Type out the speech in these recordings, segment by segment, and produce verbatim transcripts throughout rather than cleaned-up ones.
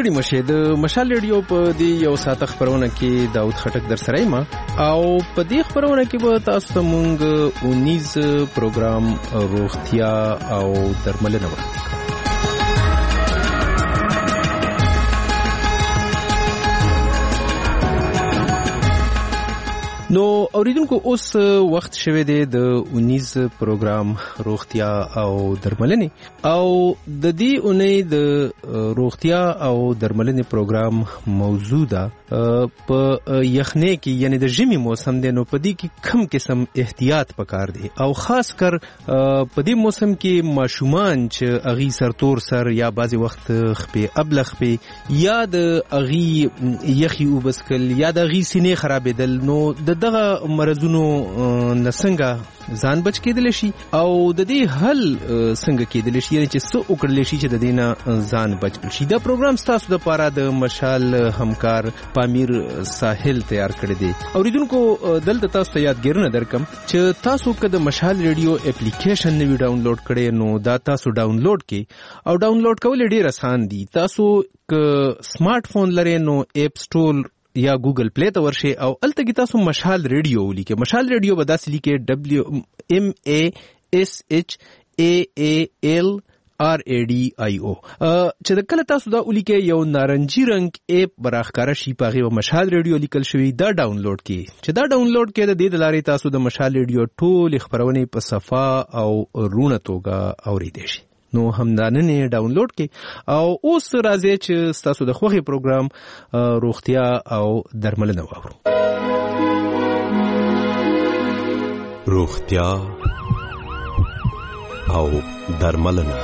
ستړي مشه د مشال ریډیو په دی یو ساعت خبرونه کې داود خټک در سره ما او په دې خبرونه کې به تاسو ته مونږ اونیز پروګرام روغتیا او درملنه وکړو. نو اوریدونکو اوس وخت شوه دی د اونیز پروګرام روغتیا او درملنه او د دې اونۍ د روغتیا او درملنه پروګرام موضوع ده په یخنۍ کې یعنی د ژمي موسم دی نو په دې کې کم قسم احتیاط پکار دی او خاص کر په دې موسم کې ماشومان چې اغي سرتور سر یا بعضی وخت خپې ابلغ په یا د اغي یخي وبسکل یا د اغي سینې خرابېدل نو د دغه مرزونو نسنګه ځان بچ کېدل شي او د دې حل څنګه کېدل شي یعنی چې څه وکړل شي چې د دینه ځان بچ شي. دا پروګرام تاسو د پاره د مشال همکار پامیر ساحل تیار کړی دی. اوریدونکو دلته تاسو ته یادګیرونه درکم چې تاسو کله مشال ریډیو اپلیکیشن نوی ډاونلوډ کړئ نو دا تاسو ډاونلوډ کړئ او ډاونلوډ کول ډیر آسان دي. تاسو ک سمارټ فون لرئ نو اپ سٹور یا ګوګل پلی ته ورشي او الته کې تاسو مشال ریډیو ولیکئ. مشال ریډیو به داسې لیکئ ډبلیو ام ای اس ایچ ای ای ایل آر ای ډي آی او چې د کله تاسو دا ولیکئ یو نارنجي رنگ اپ براخکاره شي په هغه مشال ریډیو لیکل شوی دا ډاونلوډ کړئ. چې دا ډاونلوډ کړئ د دې د لارې تاسو د مشال ریډیو ټول خبرونه په صفه او رونه توګه اوریدئ شي. نو همدانه ډاونلوډ کړئ او اوس راځي چې تاسو د خوخي پروګرام روغتیا او درملنه واورو. روغتیا او درملنه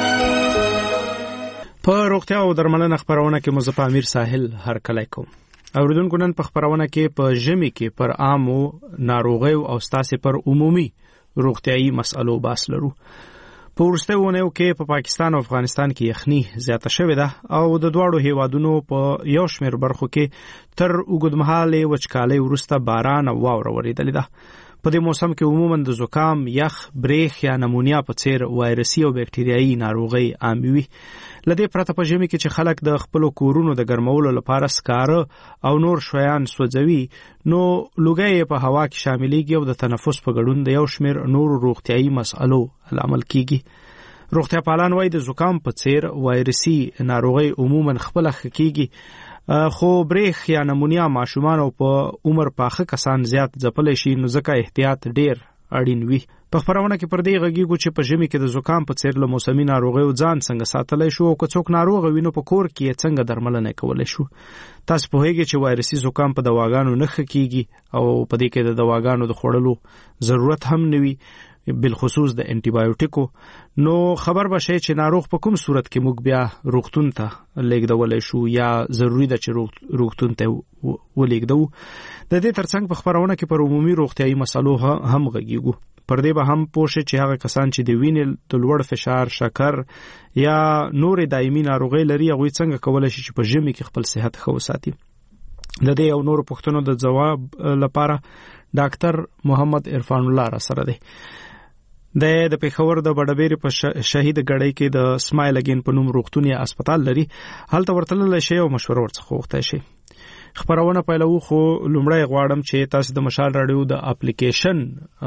په روغتیا او درملنه خبرونه کې مزه پامیر ساحل هر کله کوم. اوریدونکو نن په خبرونه کې په ژمي کې پر عامو ناروغي او ستاسو پر عمومي روغتيایي مسالو باس لرو. په ورستهونه کې په پاکستان او افغانستان کې یخني زیاته شوې ده او د دواړو هیوادونو په یو شمېر برخو کې تر اوږدمهاله وچکالۍ وروسته باران او واوره وریدلې ده. په دې موسم کې عموما د زکام، یخ، بریخ یا نمونیا په څیر وایرسي او بکټریايي ناروغي عام وي. لدې پرته په ژمي کې چې خلک د خپل کورونو د ګرمولو لپاره سکاره او نور شیان سوځوي نو لوګي په هوا کې شاملېږي او د تنفس په ګډون د یو شمېر نور روغتيایي مسالو لامل کیږي. روغتیا پالان وایي د زکام په څیر وایرسي ناروغي عموما خپل خکېږي خو بریخ یا نمونیا ماشومان او په عمر پاخه کسان زیات ځپل شي نو ځکه احتیاط ډیر اړین وي. په خبرونه کې پر دې غږیږو چې په ژمي کې د زکام په څیر له موسمي ناروغیو ځان څنګه ساتلای شو او که څوک ناروغ وي نو په کور کې څنګه درملنه کولای شو. تاسو په هیګه چې وایرسي زکام په دواګانو نه خکېږي او په دې کې د دواګانو د خوړلو ضرورت هم نوي بالخصوص د انټي بایوټیکو نو خبر بشي چې ناروغ په کوم صورت کې موږ بیا روغتون ته لیږدولای شو یا ضروری ده چې روغتون ته ولېږدو. د دې ترڅنګ په خبرونه کې پر عمومي روغتيایي مسالو هم غږیږو. پر دې به هم پوښتنه چې هغه کسان چې د وینې د لوړ فشار، شکر یا نور دایمي ناروغي لري هغه څنګه کولای شي چې په ژمي کې خپل صحت ښه وساتي. د دې او نور پوښتنو د جواب لپاره ډاکټر محمد عرفان الله را سره دی. د د پیښور د بډبېری په شهید غړی کې د سمایل اگین په نوم روغتون یا هسپتال لري. هلته ورتلل شي او مشوره ورڅخه وغوښتای شي. خبرونه پیلو خو لومړی غواړم چې تاسو د مشال رادیو د اپلیکیشن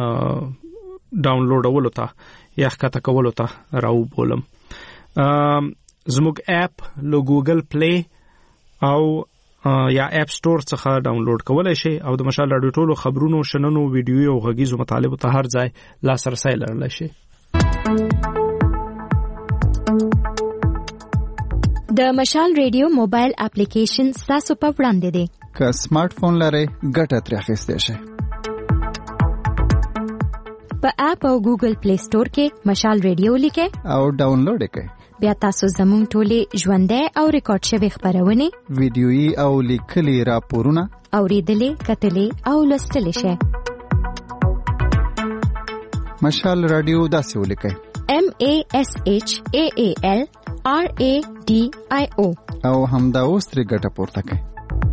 ډاونلوډولو ته یا ښکته کولو ته راو بولم. زموږ اپ له ګوګل پلی او یا اپ سٹور څخه ډاونلوډ کولای شئ او د مشال رادیو ټولو خبرونو، شننو، ویډیو او غږیزو مطالبو ته هر ځای لاسرسی لرلی شئ. د مشال ریډیو موبایل اپلیکیشن ستاسو په وړاندې دی. که سمارټ فون لرئ ګټه ترې اخیستی شئ. په اپ او ګوګل پلی سٹور کې مشال ریډیو لیکئ او ډاونلوډ یې کړئ. بیا تاسو زموږ ټولې ژوندۍ او ریکارډ شوې خبرونه، ویډیويي او لیکلي راپورونه اوریدلې، کتلې او لوستلې شئ. مشال رادیو داسې ولیکئ: M A S H A A L R A D I O او همدا اوس ترې ګټه پورته کړئ.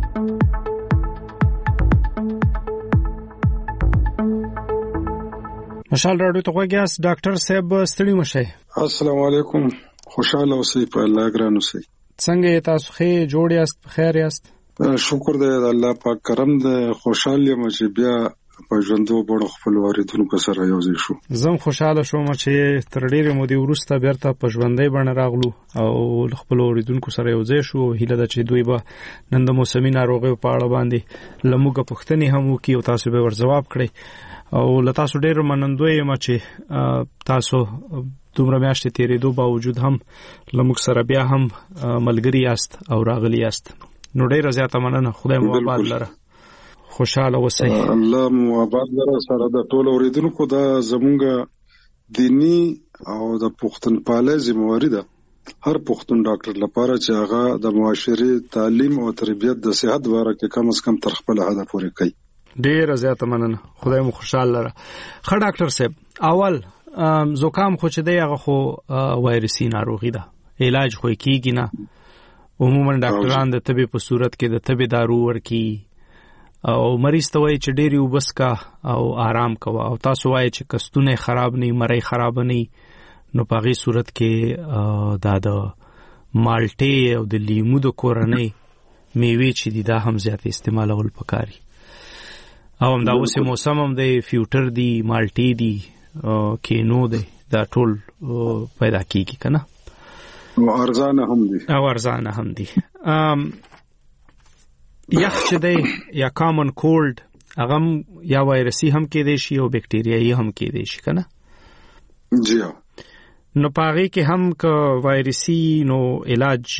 مشال رادیو ته غوږیاست. ډاکټر صاحب ستړي مشه. السلام علیکم. خوشاله اوسئ، په الله ګران اوسئ. څنګه تاسو ښه جوړ یاست خیر یاست؟ شکر دی الله پاک کرم دی خوشاله یم چې بیا په ژوندو بړو خپل واردونکو سره یو ځای شو. زم خوشاله شوم چې تر ډیره مودې وروسته بیرته په ژوندۍ بڼه راغلو او خپل واردونکو سره یو ځای شو. هیله ده چې دوی به نن د موسمي ناروغیو په اړه باندې لموږه پوښتنې هم وکړي او تاسو به ور جواب کړئ. او له تاسو ډیر منندوی یم چې تاسو دومره میاشتې تیرېدو باوجود هم لموږ سره بیا هم ملګری یاست او راغلی یاست. نو ډیره زیاته مننه. خدای مو آباد لره. خوشاله اوسئ. الله مو آباد لره. سره د ټول اوریدونکو دا زمونږ دینی او د پښتونپالۍ ذمہواری ده هر پښتون ډاکټر لپاره چې هغه د معاشري تعلیم او تربیت د صحت واره کې کم از کم تر خپل هدف پورې کوي. ډیره زیاته مننه. خدای مو خوشاله لره. خه ډاکټر صاحب اول زکام خو چې دی هغه خو وایرسي ناروغي ده، علاج خو کیږي نه. عموما ډاکټران د طبي په صورت کې د طبي دارو ورکی او مریض ته وایي چې ډېری وبس کا او آرام کوه او تاسو وایي چې کستونه خراب نه مړی خراب نه نو په هغې صورت کې دا د مالټې او د لیمو د کورنۍ میوې چې دي دا هم زیات استعمالول پکاري. او هم دا اوس موسم هم دی، فیوټر دی، مالټې دی، کینو دی، دا ټول پیدا کیږي کنه او ارزانه هم دي او ارزانه هم دي. یخ چې دی یا کامن کولډ هغه یا وایرسي هم کېدی شي او بکټریایي هم کېدی شي کنه. جی نو پاغي کې هم ک وایرسي نو علاج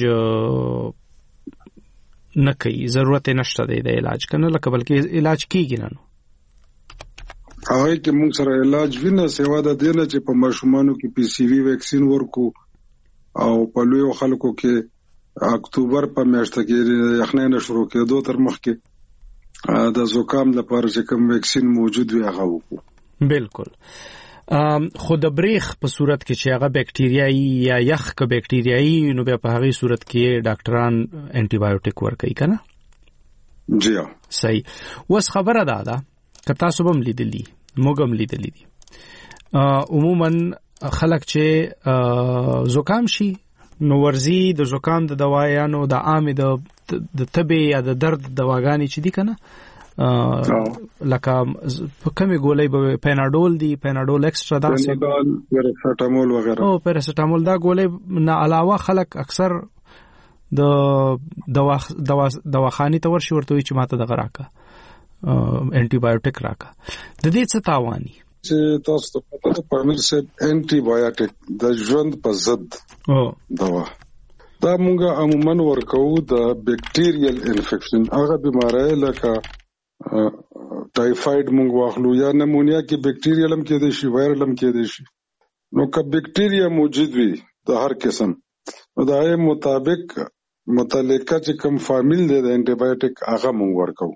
نه کوي، ضرورت نشته دی د علاج کنه، لکه بلکې علاج کیږي نه. نو هغه کې موږ سره علاج وینه سیوا د دینه چې په ماشومانو کې پی سی وی ویکسین ورکو او په لوی خلکو کې اکتوبر په میاشت کې یخنۍ نه شروع کېدو تر مخکې د زکام لپاره چې کوم ویکسین موجود وي هغه وکړو. بالکل. خو د بریخ په صورت کې چې هغه بکټریایي یا یخ که بکټریایي نو بیا په هغې صورت کې ډاکټران انټي بایوټیک ورکوي کنه. جی صحیح. اوس خبره دا ده که تاسو به هم لیدلی موږ هم لیدلی دي عموما خلک چې زکام شي نو ورزي د زکام د دوايانو د عامې د د تبې یا د درد دواګانې چې دي کنه لکه په کومې ګولۍ به پیناډول دي، پیناډول ایکسترا دا پیراسټامول وغیرہ او پیراسټامول دا ګولۍ نه علاوه خلک اکثر د دوا دواخانې ته ورشي ورته وي چې ماته دغه راکه انټي بایوټیک راکا. د دې څه تاواني چې تاسو ته پته ده پامیر صاحب انټي بایوټیک د ژوند په ضد دوا دا موږ عموما ورکو د بیکټیریل انفیکشن هغه بیماری لکه ټایفاید موږ واخلو یا نمونیا کې بیکټیریل هم کې دي شي وایرل هم کې دي شي. نو که بیکټیریا موجود وي د هر قسم نو د هغه مطابق متعلقه چې کوم فامیل دی د انټي بایوټیک هغه موږ ورکو.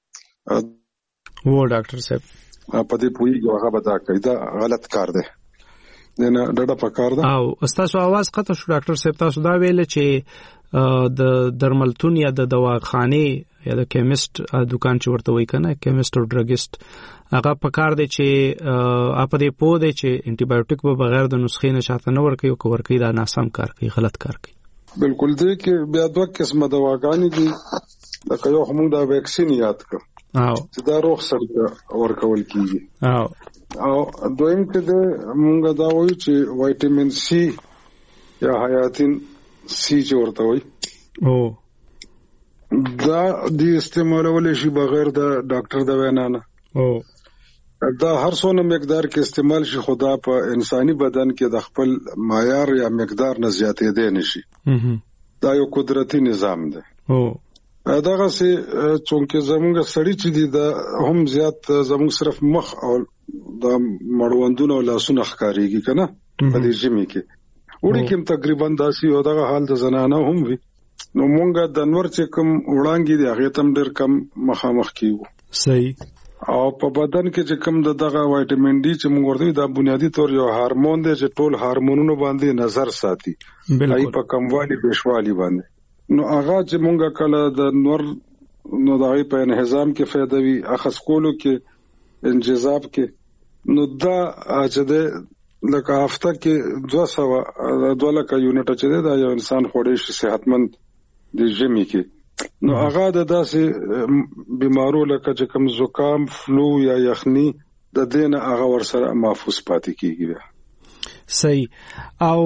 و ډاکټر صاحب په دې پوری هغه به دا کوي دا غلط کار دی نه ډډه پکار ده. او تاسو आवाज قطع شو ډاکټر صاحب، تاسو دا ویل چې د درملتون یا د دواخانه یا د کیمست دکان چې ورته وای کنه کیمست او ډرګست هغه پکار دی چې اپ دې پوه دی چې انټي بایوټیک به بغیر د نسخې نه شاته نه ورکوي او ورکوي دا ناسم کار کوي، غلط کار کوي. بالکل دی کې بیا دوه قسمه دواګانې دي لکه یو هم دا ویکسین یاد کړ او چې دا روغ سره ورکول کیږي او او دویم کې د موږ دا وایو چې وایټامین سی یا حیاتین سی چې ورته وایي او دا د استعمالول شي بغیر د ډاکټر د وینا نه او دا هر څونه مقدار کې استعمال شي خدا په انساني بدن کې د خپل معیار یا مقدار نه زیاتې دی نشي. دا یو قدرتي نظام دی. او داغه سي چونکه زموږ سړی چې دي دا هم زیات زموږ صرف مخ او د مړوندونو او لاسونو ښکاریږي کنه په دې ژمي کې وړي کوم تقریبا داسي او دغه حال د زنانه هم وي نو مونږ د نور چې کوم وړانګي دي هغه تم ډېر کم مخامخ کیو. صحیح. او په بدن کې چې کوم د دغه وایټامین ډي چې موږ ورته دا بنیادی طور یو هورمون دی چې ټول هورمونونو باندې نظر ساتي ای په کموالي بشوالي باندې نو هغه چې مونږه کله د نور نو دغه په انهضام کې فائدہ وي اخص کولو کې انجذاب کې نو دا چې د لکه هفته کې دوه سوه دوه لکه یونټه چې دا یو انسان خوړې شي صحتمند د ژمي کې نو هغه د داسې بیمارو لکه چې کوم زکام فلو یا یخني د دینه هغه ورسره محفوظ پاتې کیږي. صحیح. او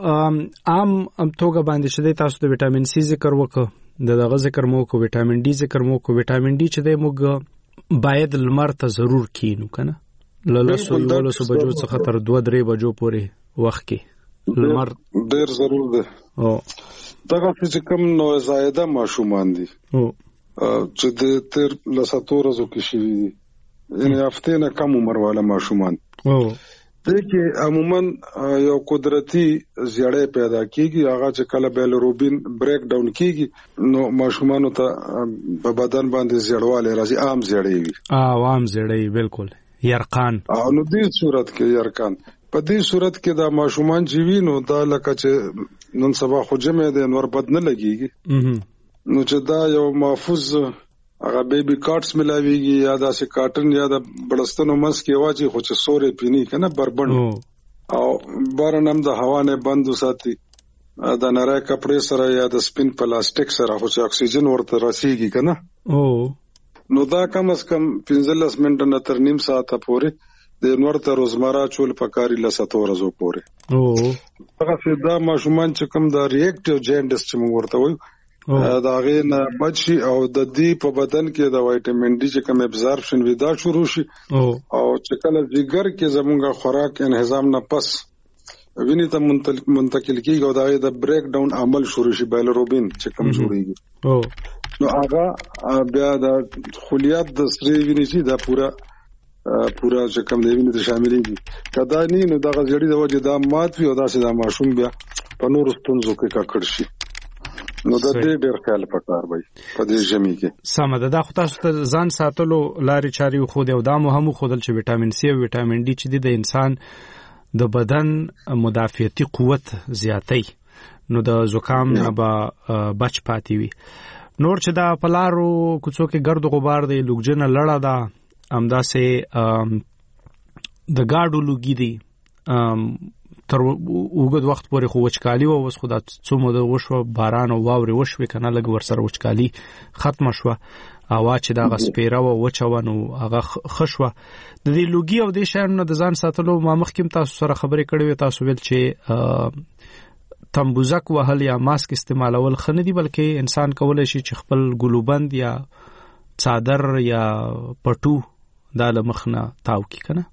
عام توګه باندې شته تاسو د وټامین سي ذکر وکړه د دغه ذکر مو کو وټامین ډي ذکر مو کو وټامین ډي چې د موږ باید لمر ته ضرور کینو کنه لاسو یو لاسو بجو څخه تر دوه درې بجو پورې وخت کې لمر ډیر ضرور ده. او دغه چې کوم نو زائده ماشومان دي او چې د تر لساتو ورځو کې شي دي یعنی هفته نه کم عمر والا ماشومان او دغه عموما یو قدرتي زیړې پیدا کیږي هغه چې کله بیلروبین بریک ډاون کیږي نو ماشومان ته په بدن باندې زیړواله راځي عام زیړې وي اه عام زیړې بالکل یرقان او نو دې صورت کې یرقان په دې صورت کې دا ماشومان چې وینو دا لکه چې نن سبا خو جمع دي نور بد نه لګيږي نو چې دا یو محفوظ هغه بیبي کارټس ملاويږي یا دا سه کاټن یا د بلستانو مس کې واچي خو چې سورې پینی کنه بربند او بارنم د هوا نه بند وساتي د نری کپڑے سره یا د سپین پلاستیک سره خو چې اکسیجن ورته رسیږي کنه او نو دا کم از کم پنځلس منټه نه تر نیم ساعت پورې د نور ته روزمره چول پکاري لساتو ورځو پورې او هغه فدا ماشومان چې کوم دا ریاکټیو جاینډس چې موږ ورته وایو دا غي نه بچي او د دې په بدن کې د وټامین ډي چې کوم ابزاربشن ودا شروع شي او چې کله جګر کې زمونږه خوراک انهضام نه پس ویني ته منتقل کیږي او دا د بریک ډاون عمل شروع شي بیلروبین چې کوم جوړیږي او نو هغه بیا د خلیات د سری ویني چې دا پورا پورا چې کوم دی ویني ته شاملېږي کدا نه نو دا غړي د وجه دا مات وي او دا سه دا ماشوم بیا په نور ستونزو کې ککړ شي نو دا دې ډېر خیال پکار وي په دې ژمي کې سم ده. دا خو تاسو ته ځان ساتلو لارې چاري خو دی او دا مو هم خودل چې وټامین سي او وټامین ډي چې د انسان د بدن مدافعتي قوت زیاتوي نو د زکام نه به بچ پاتې وي. نور چې دا پلارو کوڅو کې ګرد غبار دی لوګجنه لړه ده امدا سه د گاډو لوګي دي تر وګد وخت پورې خو وچکالي و اوس خدا څومره د وشو باران او واوري وشوي کنه لګ ورسره وچکالي ختم شوه اوا چې دا غسپیره و وچونو هغه خشوه د دې لوګي او د شانو د ځان ساتلو ما مخکیم تاسو سره خبرې کړې تاسو ویل چې تمبوزک وهل یا ماسک استعمالول خنه دي بلکې انسان کولای شي چې خپل ګلوبند یا څادر یا پټو دا لمخنه تاو کی کنه.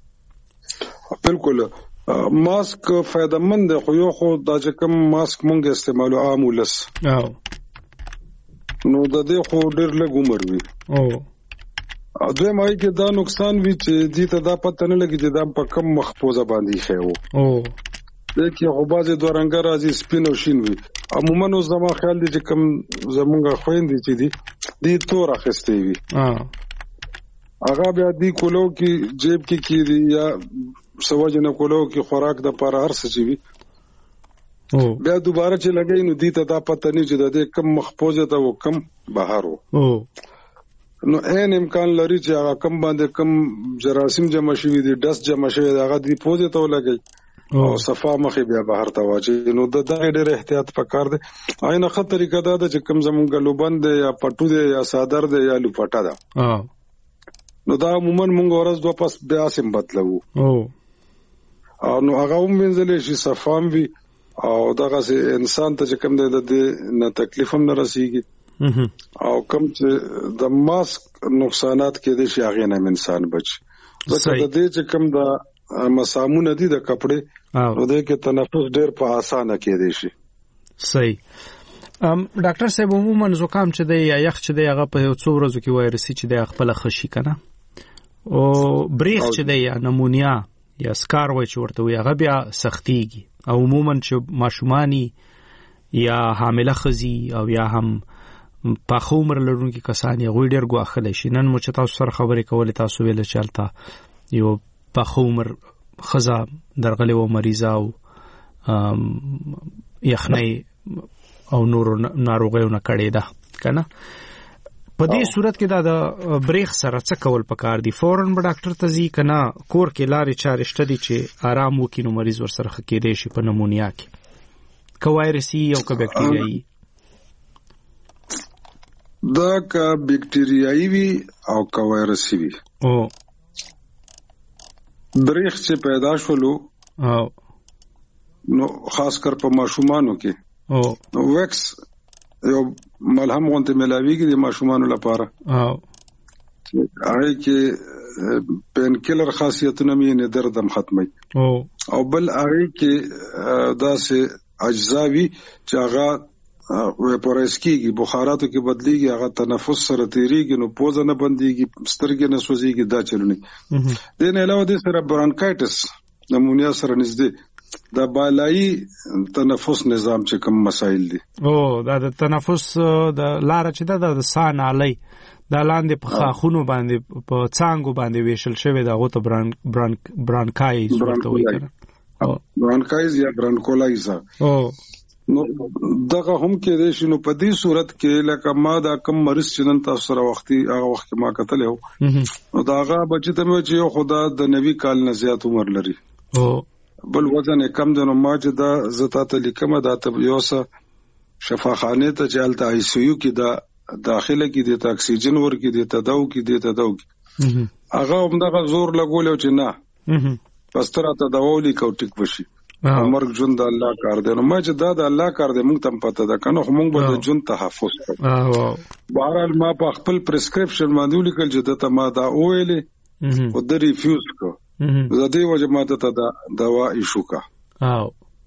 بالکل ماسک فائدہ مند خو یو خو دا چې کوم ماسک مونږ استعمالو عام ولس او نو د دې خو ډېر لږ عمر وي او دوی مای کې دا نقصان وی چې دې ته دا پته نه لګي چې دا په کم محفوظه باندې خو او دغه خو بازي دوه رنگ راځي سپین او شین وي عموما نو زما خیال دی چې کوم زمونږه خويندې چې دي دې تور اخستې وي ها هغه بیا دې کولو کې جیب کې کیږي یا سواجنه کولو کې خوراک د پاره هر څه وي او بیا دوباره چې لګای نو دې ته دا پته نه چې د کم محفوظه ته او کم بهارو او نو ان امکان لري چې هغه کم باندې کم جراثیم جمع شوي دي ډس جمع شوي هغه دې پوزه ته لګي او صفا مخې بیا بهر ته واچي نو د دغه ډېر احتیاط پکار دی. عین خط طریقه دا چې کم زمونږ لوبند یا پټو دی یا صادر دی یا لوپټا ده اه نو دا عموما مونږ ورځ دوه پس بیا سم بدلو او او نو هغه هم منځلې شي صفام وي او دغه سه انسان ته چې کم دی د نه تکلیف هم نه رسیږي او کم چې د ماسک نقصانات کې دي شي هغه نه انسان بچ ځکه د دې چې کم دا مسامونه دي د کپڑے نو د کې تنفس ډېر په اسانه کې دي شي. صحیح. ام ډاکټر صاحب عموما زکام چې دی یا یخ چې دی هغه په یو څو ورځو کې وایرسي چې دی خپل خشي کنه او بریخ چې دی یا نمونیا یا سکار وای چې ورته وي هغه بیا سختيږي او عموما چې ماشومانی یا حامله خزي او یا هم په عمر لرونکي کسان یې غوډ ډېر غواخل شي. نن مو چې تاسو سره خبرې کولې تاسو ویل چلته یو په عمر خزا درغلي و مریضه او یخنۍ او نور ناروغیونه کړي ده کنه په دې صورت کې دا د بریخ سره څه کول پکار دي؟ فورن به ډاکټر ته ځي کنه کور کې لارې چارې شته دي چې آرام وکړي نو مریض ورسره ښه کېدی شي په نمونیا کې، که وایرسي او که بکټریایي؟ دا که بکټریایي وي او که وایرسي وي، او بریخ چې پیدا شولو او نو خاص کر په ماشومانو کې او نو ویکس یو ملهم غونته ملاویږي د ماشومانو لپاره، او هغه کې پین کیلر خاصیتونه مې نه دردم ختمي، او او بل هغه کې داسې اجزاوي چې هغه ویپورایز کیږي، بخاراتو کې بدلیږي، هغه تنفس سره تیریږي، نو پوزه نه بنديږي، سترګې نه سوځيږي، دا چلونه دي. نه علاوه د سره برانکایټس نمونیا سره نږدې دا بالای تنفس نظام چې کوم مسائل دي، او دا د تنفس د لار چې دا د سان علی دا لاندې په خاخونو باندې په څنګه باندې ویشل شوی دا غوته بران برانک برانکایز ورته وایي کنه، او برانکایز یا برانکولایز. او نو دغه هم کې د شنو په دې صورت کې لکه ما دا کم مریض چې نن تاسو سره وختي هغه وخت ما کتل یو نو دا هغه بچی ته مې چې یو خدا د نوي کال نه زیات عمر لري، او بل وزن کم دی، نو ما چې دا زتا ته لیکم دا ته یو څه شفاخانه ته چلته آی سی یو کې دا داخله کې د اکسیجن ور کې د تداو کې د تداو کې هغه هم دا زور لګول او چې نه پس تر ته داولي کو ټیک وشي مرګ ژوند د الله کار دی، نو ما چې دا د الله کار دی مونږ تم پته ده کنه، خو مونږ به د ژوند تحفظ کوو. بهرحال ما په خپل پرسکرپشن باندې لیکل چې د ته ما دا اویلې او د ریفیوز کو زده وجه ما ته دا دوا ایشو کا، او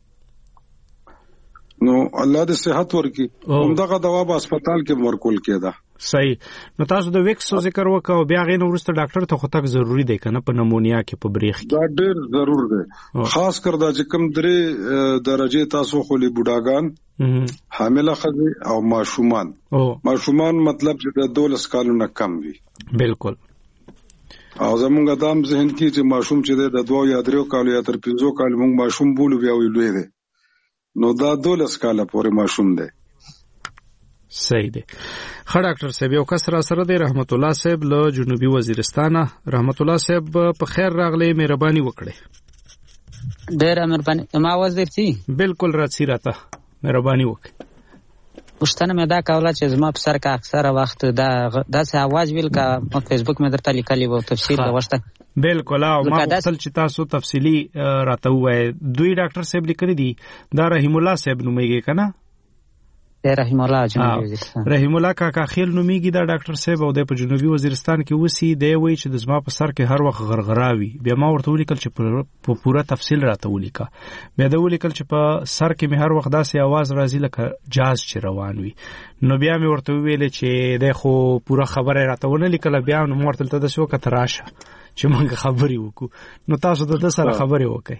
نو الله دې صحت ورکړي، همدغه دوا په هسپتال کې ورکول کېده. صحیح. نو تاسو د ویکس ذکر وکاو، بیا غین ورسته ډاکټر ته خو تک ضروری دی کنه په نمونیا کې په بریخ کې؟ دا ډېر ضرور دی، خاص کر دا چې کوم درې درجه تاسو خو لی بوډاګان، حامله ښځې او ماشومان. ماشومان مطلب چې د دولس کالونو کم وي. بالکل. او زمونږ دام ذهن کې چې ماشوم چې د دوه یا درې کالو یا تر پنځو کالو موږ ماشوم بولو بیا ویلوي دی، نو دا دولس کاله پورې ماشوم دی. صحیح دی. خا ډاکټر صاحب یو کس را سره دی، رحمت الله صاحب له جنوبي وزیرستان. رحمت الله صاحب په خیر راغلی، مهرباني وکړئ. ډېر مهرباني. ما आवाज درځي؟ بالکل راځي راته، مهرباني وکړئ. پښتنه مې دا کوله چې زما په سر کې اکثره وخت دا داسې आवाज ویل کا په فیسبوک مې درته لیکلی وو تفصیل غوښته. بالکل. او ما خپل چې تاسو تفصیلی راته وای دوی ډاکټر صاحب لیکلي دي، دا رحیم الله صاحب نومېږي کنه؟ رحیم الله جنوبي وزیرستان. رحیم الله کاکا خیل نومېږي دا ډاکټر صاحب، او د په جنوبي وزیرستان کې وسی دی، وای چې د زما په سر کې هر وخت غرغراوي. بیا ما ورته ولیکل چې په پوره تفصیل راته ولیکا، بیا دا ولیکل چې په سر کې مې هر وخت داسې आवाज راځي لکه جاز چې روان وي. نو بیا مې ورته ویل چې د خو پوره خبره راته ونه لیکل، بیا نو ورته ته د شو کته راشه چې موږ خبرې وکړو. نو تاسو د سره خبرې وکړئ.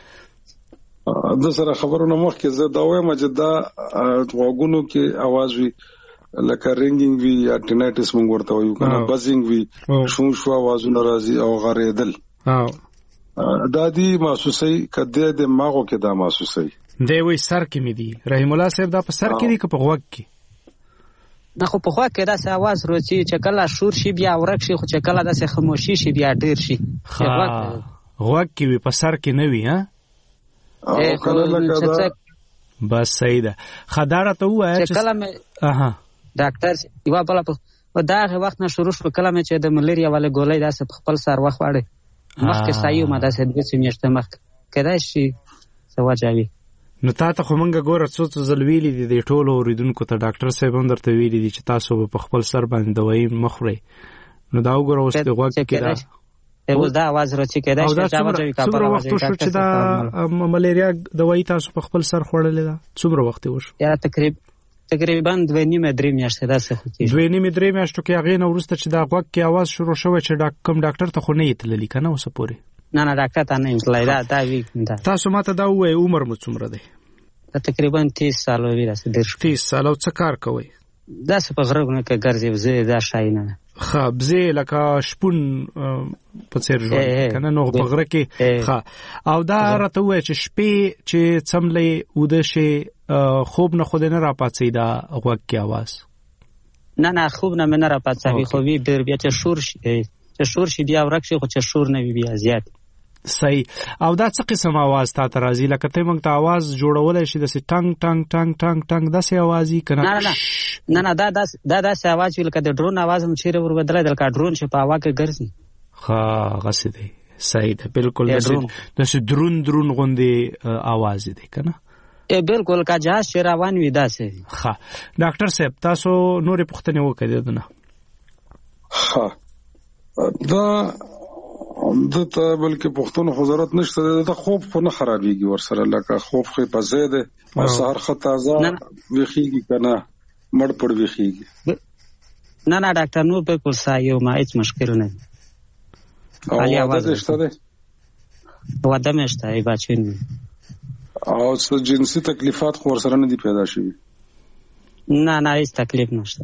د سره خبرونه مخکې زه دا وایم چې دا غوګونو کې आवाज وي لکه رینګینګ وي یا ټینایټس موږ ورته وایو کنه، بزینګ وي، شو شو आवाजونه راځي او غریدل، دا دي محسوسي کده د ماغو کې دا محسوسي دی. وای سر کې مې دي رحیم الله صاحب، دا په سر کې دي که په غوږ کې؟ نه خو په غوږ کې داسې आवाज راځي چې کله شور شي بیا ورک شي، خو چې کله داسې خاموشي شي بیا ډیر شي. غوږ کې وي په سر کې نه وي؟ ها بس صحیح ده. خداره ته وای چې کله مې اها ډاکټر یو بل په دا وخت نه شروع شو، کله مې چې د ملیریا والے ګولې داسې خپل سر وخت واړې مخکې سایو ما داسې د څه میاشتې مخ کدا شي سواجاوي. نو تاسو خو مونږه ګوره څو څو زلویلې دي د ټولو اوریدونکو ته، ډاکټر صاحب هم درته ویلي دي چې تاسو په خپل سر باندې دوايي مخوري. نو دا وګوره اوس د غوږ کې دا اوس دا आवाज راځي کېدای شي چې आवाज کوي. څومره وخت شو چې دا ملیریا دوايي تاسو په خپل سر خوړلې ده؟ څومره وخت وشو؟ یا تقریبا تقریبا دوه نیمه درې میاشتې دا څه هوتی. دوه نیمه درې میاشتو کې هغه نو ورسته چې دا غوږ کې आवाज شروع شوه چې ډاکټر کوم ډاکټر ته خو نه یتللی کنه اوس پورې؟ نه نه ډاکټر ته نه یتللی. دا دا وی تاسو ماته دا وای عمر مو څومره دی؟ تقریبا تیس سال وی راځي. تیس سال. او څه کار کوي؟ دا څه په غرونه کې ګرځي وزه دا شای نه خبزه لکه شپون په څیر ژوند کنه، نو په غره کې ښه. او دا راته وای چې شپې چې څملې وده شي خوب نه خود نه را پاتې دا غوږ کې आवाज؟ نه نه خوب نه مې نه را پاتوي خو وی ډېر بیا چې شور شي چې شور شي بیا ورک شي خو چې شور نه وي بیا زیات. صحیح. او دا څه قسم आवाज تا ته راځي لکه ته موږ ته आवाज جوړولای شي د سي ټنګ ټنګ ټنګ ټنګ ټنګ داسې आवाज یې کنه؟ نه نه نه نه دا داس دا داسې आवाज ویل کده ډرون आवाज هم چیرې ور بدلای دل کا ډرون چې په هوا کې ګرځي. ها غسه دی. صحیح ده بالکل داسې درون درون غوندي आवाज دی کنه؟ ا بالکل کا جهاز چې روان وي داسې. ها ډاکټر صاحب تاسو نورې پوښتنې وکړئ دنه. ها دا دته بلکې پښتون خو ضرورت نشته د خوب خو نه خرابېږي ورسره لکه خوب خو په زیاده او سحر خطازه ویخیږي کنه مړ پړ ویخیږي. نه نه ډاکټر نو په کول سایو ما هیڅ مشکل نه علي आवाज شته ده واده مشته ای بچین او څه جنسي تکلیفات خو ورسره نه دي پیدا شوي؟ نه نه هیڅ تکلیف نشته.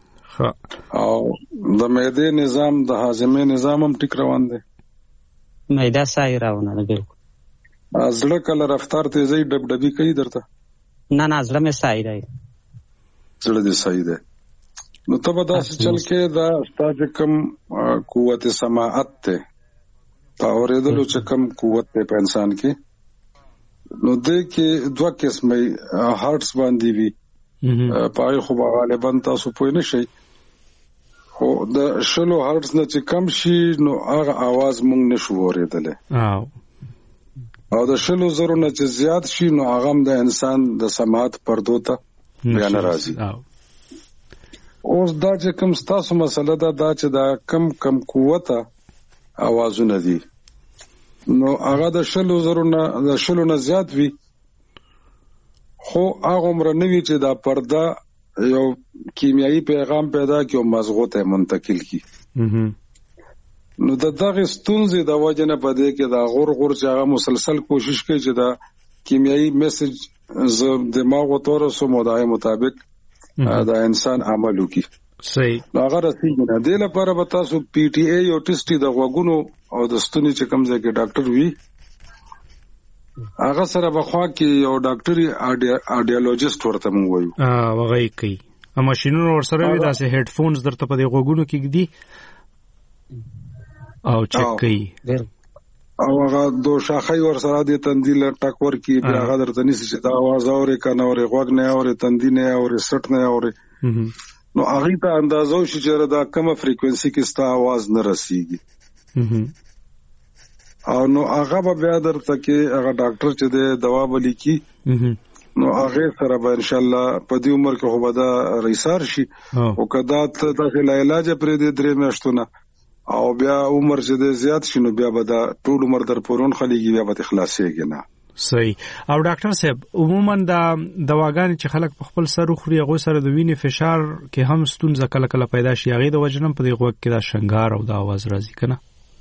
او د معدې نظام د هاضمې نظام هم ټیک روان دی؟ معده صحیح روانه ده بالکل. زړه کله رفتار تیزی ډب ډبي کوي درته؟ نه نه زړه مې صحیح دی. زړه دې صحیح دی. نو ته به داسې چل کې دا ستا کم قوت سماعت ته تا اورېدلو چې کم قوت ته په انسان کې نو دې کې دوه قسمه هارټس باندې وي پای خو غالبا تاسو پوه نه شئ خو د شلو هارټس نه چې کم شي نو هغه आवाज مونږ نشو اورېدلی او د شلو زرو نه چې زیات شي نو هغه د انسان د سماعت پردو ته بیا نه راځي. اوس دا چې کم ستاسو مسله ده دا چې دا کم کم قوته आवाजونه دي نو هغه د شلو زرو نه د شلو نه زیات وي خو هغه عمر نه وی چې دا پرده یو کیمیاوي پیغام پیدا کوي او مغزو ته منتقل کی. نو د دغه ستونزې د وجه نه پدې کې دا غور غور چې هغه مسلسل کوشش کوي چې دا کیمیاوي میسج ز دماغ او تور سو مودای مطابق دا انسان عمل وکي. صحیح. هغه رسېږي نه د لپاره به تاسو پی ټی ای او ټیسټي د غوګونو او د ستوني چې کوم ځای کې ډاکټر وي هغه سره بخوا کې یو ډاکټري اډیالوجیست ورته مونږ وایو. اه وغه کوي ا ماشينونو ور سره وي داسې هډ فونز درته په دې غوګونو کې ګدي او چک کوي او هغه دو شاخي ور سره د تندیل ټاک ور کې بیا هغه درته نشي چې دا आवाज اوري کنه اوري غوګ نه اوري تندی نه اوري سټ نه اوري نو هغه ته اندازو شي چې دا کومه فریکوئنسي کې ستا आवाज نه رسیږي او نو هغه به بیا درته کې هغه ډاکټر چې د دوا بلی کی نو هغه سره به ان شاء الله په دې عمر کې خو به دا ریسار شي او کدا ته د علاج پرې د درې میاشتونه او بیا عمر چې د زیات شي نو بیا به دا ټول عمر در پورون خلیږي بیا به خلاصيږي نه. صحیح. او ډاکټر صاحب عموما دا دواګانې چې خلک په خپل سر خوري هغه سره د وینې فشار کې هم ستونزه کله کله پیدا شي هغه د وجنم په دې غوږ کې دا شنګار او دا आवाज راځي کنه؟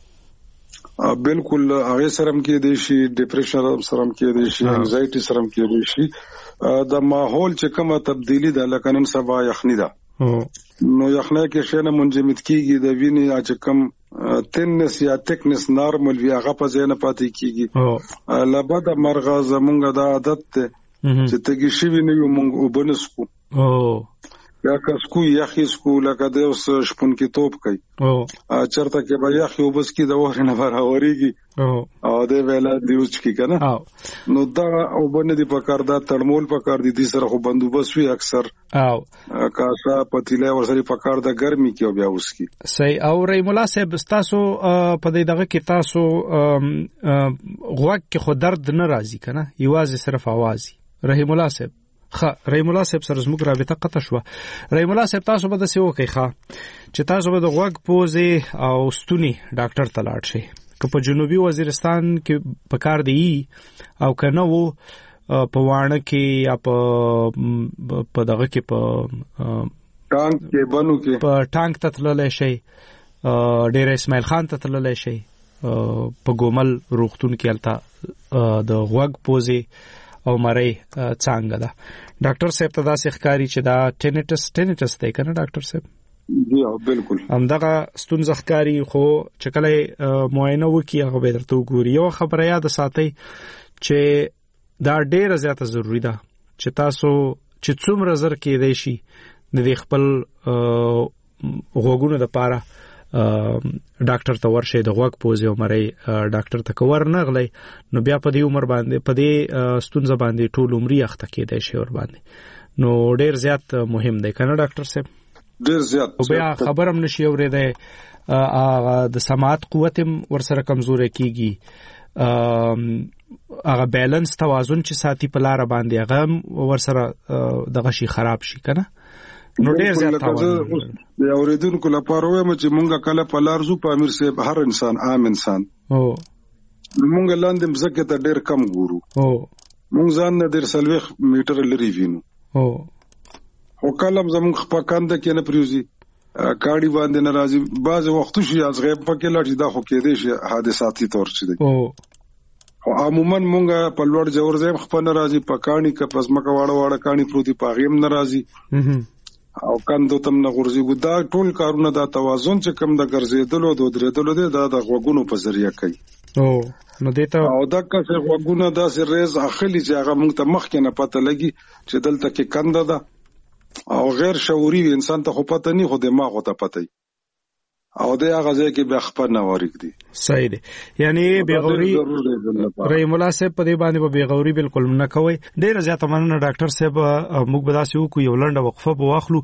بالکل هغه سره هم کې دي شي ډیپریشن سره هم کې دي شي انزایټي سره هم کې دي شي د ماحول چې کومه تبدیلی ده لکه نن سبا یخنی ده نو یخنۍ کې شنه منجمد کیږي د وینې چې کم تنس یا تکنس نارمل وی هغه په ځای نه پاتې کیږي لبد مرغه زمونږ د عادت ته چې تګي شي ویني مونږ وبنسکو او یا کسکو یخی سکو لکه د اوس شپون کې توپ کوي او چرته کې به یخی وبس کې د وره نه برابرېږي او د ویلا دیوچ کې کنه نو دا او باندې دی پکار دا تړمول پکار دي د سره خو بندوبس وی اکثر او کاسا پتیله ورسره پکار د ګرمي کې او بیا اوس کې. صحیح. او رحیم الله صاحب تاسو په دې دغه کې تاسو غوږ کې خو درد نه راځي کنه یوازې صرف आवाज. رحیم الله صاحب خ رحیم الله صاحب سره زموږ رابطه قطع شو. رحیم الله صاحب تاسو به د سی وکي ښا چې تاسو به د غوږ پوزې او ستوني ډاکټر ته لاړ شئ که په جنوبي وزیرستان کې پکار دی او کنه وو په وانه کې یا په په دغه کې په ټانک کې بنو کې په ټانک ته تللی شئ ډیر اسماعیل خان ته تللی شئ په ګومل روغتون کې الته د غوږ پوزې او مری څنګه ده ډاکټر صاحب ته دا ښکاری چې دا ټینیټس ټینیټس دی کنه ډاکټر صاحب؟ جی بالکل همدغه ستونزه ښکاری خو چې کله معاینه وکي هغه به درته وګوري. یو خبره یاد ساتئ چې دا ډیره زیاته ضروری ده چې تاسو چې څومره زر کې دی شي د دې خپل غوګونو د پاره ډاکټر ته ورشه د غوګ پوزي عمرې ډاکټر ته کور نه غلې نو بیا په دې عمر باندې په دې ستونزه باندې ټول عمرې اخته کېدای شي ور باندې نو ډیر زیات مهم دی کنه ډاکټر صاحب ډیر زیات بیا خبرم نشي اورېدای د سماعت قوت ور سره کمزوري کیږي هغه بیلانس توازن چې ساتي په لار باندې هغه ور سره دغه شي خراب شي کنه نو ډیر زیات توازن دی اوریدونکو لپاره وایم چې مونږه کله په لار زو په امیر صاحب هر انسان عام انسان او مونږ لاندې مزکه ته ډیر کم ګورو او مونږ ځان نه ډیر سلويخ میټر لري وینو او او کلم زمونږ په کاند کې نه پریوزي کاړي باندې ناراضي بعض وختو شي از غیب پکې لاړ دا خو کې دي شي حادثاتي تور شي او او عموما مونږه په لوړ جوړ زم خپل ناراضي پکانی ک پس مکه واړه واړه کانی پروتي پاغیم ناراضي او کندو تم نه غورځي ګدا ټول کارونه دا توازن چې کم د ګرځېدلو د درېدلو دا د غوګونو په ذریعہ کوي او نو دیتا او دا که څه غوګونه دا سر ریز اخلي چې هغه مونږ ته مخ کې نه پته لګي چې دلته کې کنده ده او غیر شعوري انسان ته خو پته نه خو دماغ ته پته او دا هغه ځای کې به خبر نه وریک دي صحیح دی یعنی بیغوري رحیم الله صاحب په دې باندې به بیغوري بالکل نه کوي ډیر زیات مننه ډاکټر صاحب موږ به تاسو کو یو لنډه وقفه به واخلو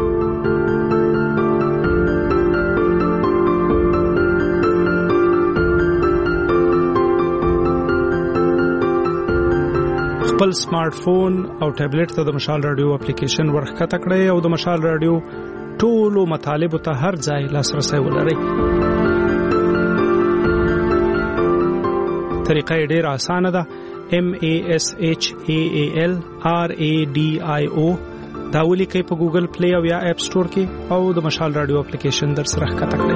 خپل سمارټ فون او ټابلیټ ته د مشال رادیو اپلیکیشن ورخته کړئ او د مشال رادیو ټولو مطالب ته هر ځای لاسرسي ولرئ. طریقه ډېر اسانه ده. M A S H A A L R A D I O دا ولیکئ په ګوګل پلی او یا اپ سٹور کې او د مشال رادیو اپلیکیشن در سره ښکته کړئ.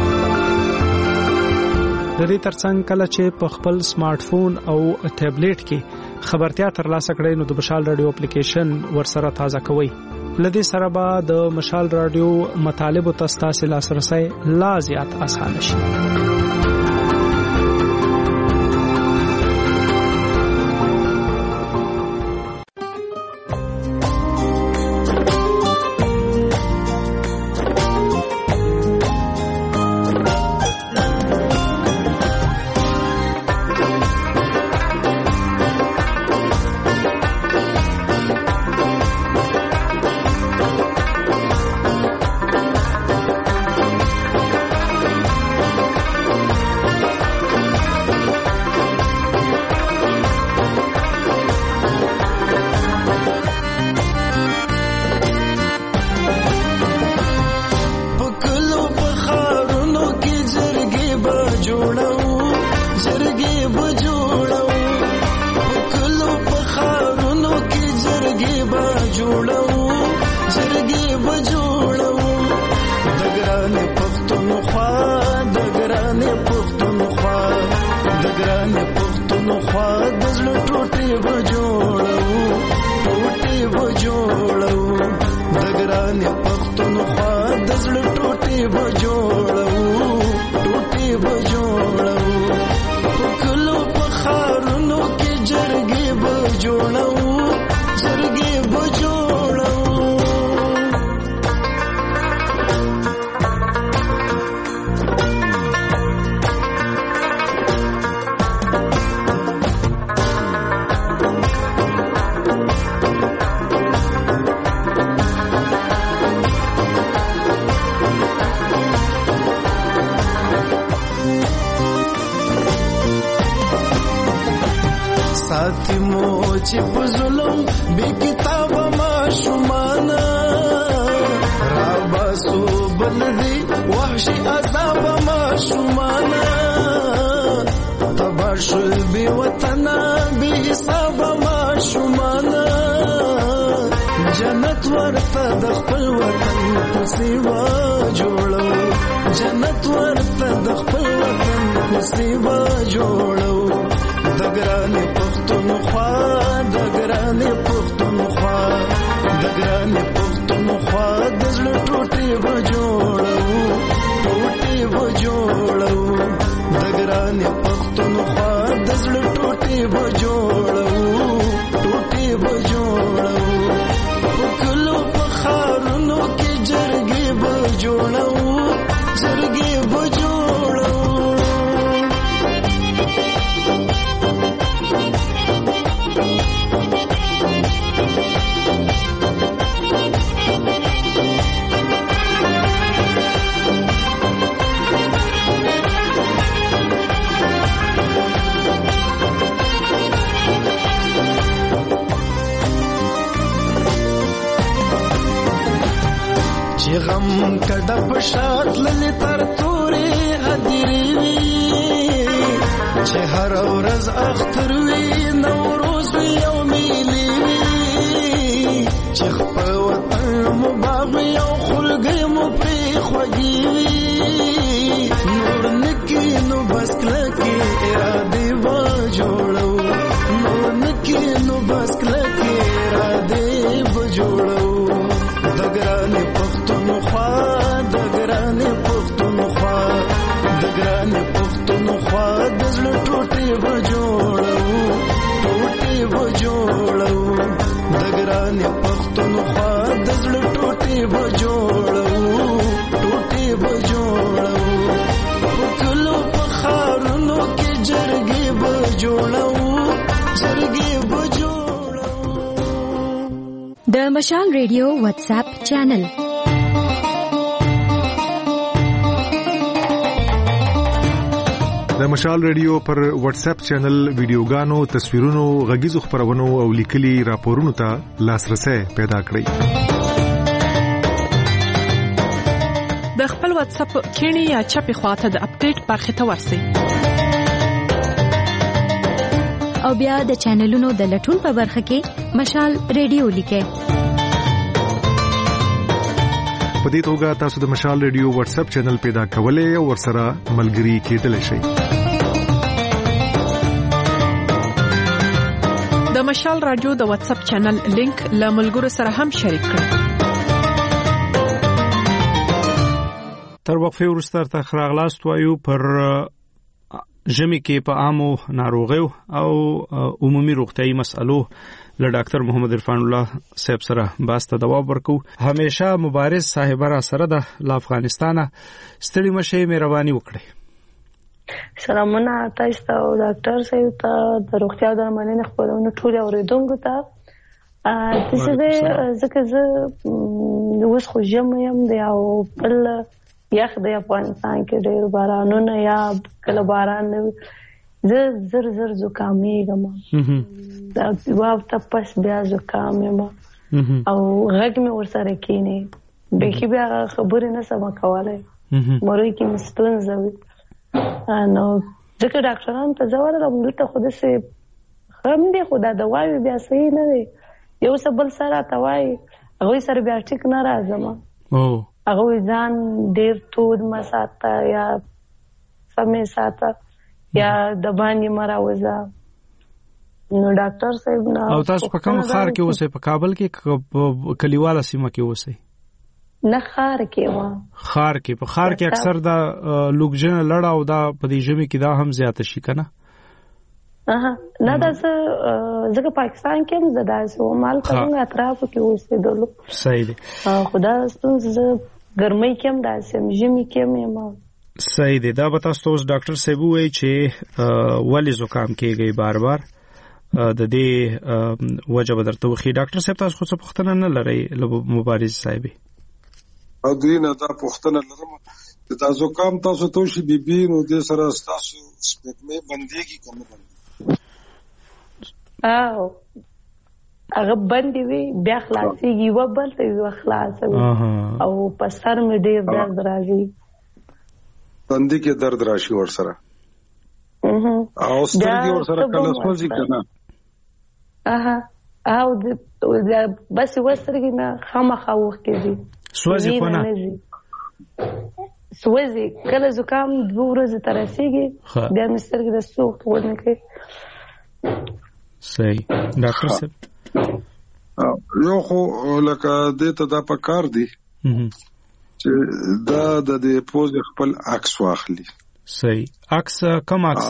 د دې ترڅنګ کله چې په خپل سمارټ فون او ټابلیټ کې خبرتیا ترلاسه کړئ نو د مشال رادیو اپلیکیشن ورسره تازه کوئ. لدې سره به د مشال رادیو مطالب او تاسو لاسرسي لا زیات اسانه شي. ټوټي به جوړو په کلو په خارو چې غم کډه پشات للی تر تورې ادری وی چې هر ورځ اختر وی نوروز وی او میلی وی چې خپل وطن مباغ او خلګي مو پری خوږی وی نور نکی نو بس کلکی اراده و جوړو نور نکی نو بس کلکی اراده و جوړو دګرانه پختونخوا دګرانه پختونخوا دګرانه پختونخوا د زړه ټوټه و جوړو ټوټه و جوړو دګرانه پختونخوا د زړه ټوټه و جوړو ټوټه و جوړو پکلو پخارونو کې جرګي و جوړو جرګي و جوړو. د مشال ریډیو واتس اپ چینل د مشال ریډیو پر واتس اپ چینل ویډیوګانو، تصویرونو، غږیزو خبرونو او لیکلي راپورونو ته لاسرسي پیدا کړئ. د خپل واتس اپ کینی یا چپی خواته د اپډیټ برخه ته ورسئ او بیا د چینلونو د لټون په برخه کې مشال ریډیو لیکئ. په دې توګه تاسو د مشال ریډیو واتس اپ چینل پیدا کولای او ورسره ملګري کېدلی شئ. د مشال رادیو د واتس اپ چینل لینک له ملګرو سره هم شریک کړئ. تر وقفه وروسته تر خراغلاست وایو پر ژمي کې په عامو ناروغیو او عمومي روغتيایي مسئلو له ډاکټر محمد عرفان الله صاحب سره باسته جواب ورکو. همیشه مبارز صاحب را سره د افغانستان ستړي مشه مهرباني وکړي. سلامونه تاسو ته ډاکټر صاحب ته د روغتیا درملنې خبرونه ټول اوریدونکو ته تاسو دې ځکه زه اوس خو ژم یم دی او بل یخ د افغانستان کې ډېر بارانونه یا کله باران نه زه زر زر زکامېږم دا واو تپس بیا زکام یم او غږ مې ورسره کېنی بېخي بیا خبرې نه سم کولای مروي کې مستونزه وي نو ځکه ډاکټرانو ته زه ورغلم دلته خو داسې هم دی خو دا دواوې بیا صحیح نه دی یو څه بل څه راته وایي هغوی سره بیا ټیک نه راځم هغوی ځان ډېر تود مه ساته یا سمې ساته یا د باندې مه راوځه نو ډاکټر صاحب نه او تاسو په کوم ښار کې اوسئ په کابل کې کلیواله سیمه کې اوسئ نه ښار کې وه ښار کې په ښار کې اکثر دا لوګژنه لړه او دا په دې ژمي کې دا هم زیاته شي که نه نه دا زه ځکه پاکستان کې هم زه داسې وم هلته زموږ اطرافو کې اوسېدلو صحیح دی خو دا ستونزه زه ګرمۍ کې هم داسې یم ژمي کې هم یم صحیح دی دا به تاسو ته اوس ډاکټر صاحب ووایي چې ولې زکام کېږئ بار بار د دې وجه به درته وښیي. ډاکټر صاحب تاسو خو څه پوښتنه نه لرئ له مبارز صاحبې؟ او دوی نه دا پوښتنه لرم چې دا زکام تاسو ته وشي بي بي نو دې سره ستاسو سپېږمۍ بندېږي که نه بندېږي؟ او هغه بندې وي بیا خلاصېږي یوه بل ته یوه خلاصه وي او په سر مې ډېر درد راځي تندي کې درد راشي ورسره او سترګې ورسره کله سوځي که نه او بس یوه سترګې نه خامخا اوښکې ځي سوځي خو نه سوځي کله زکام دوه ورځې ته رسېږي بیا مې سترګې د سوخت غوندې کوي. صحیح ډاکټر صاحب یو خو لکه دې ته دا پکار دی چې دا د دې پوزې خپل عکس واخلي. صحیح عکس کوم عکس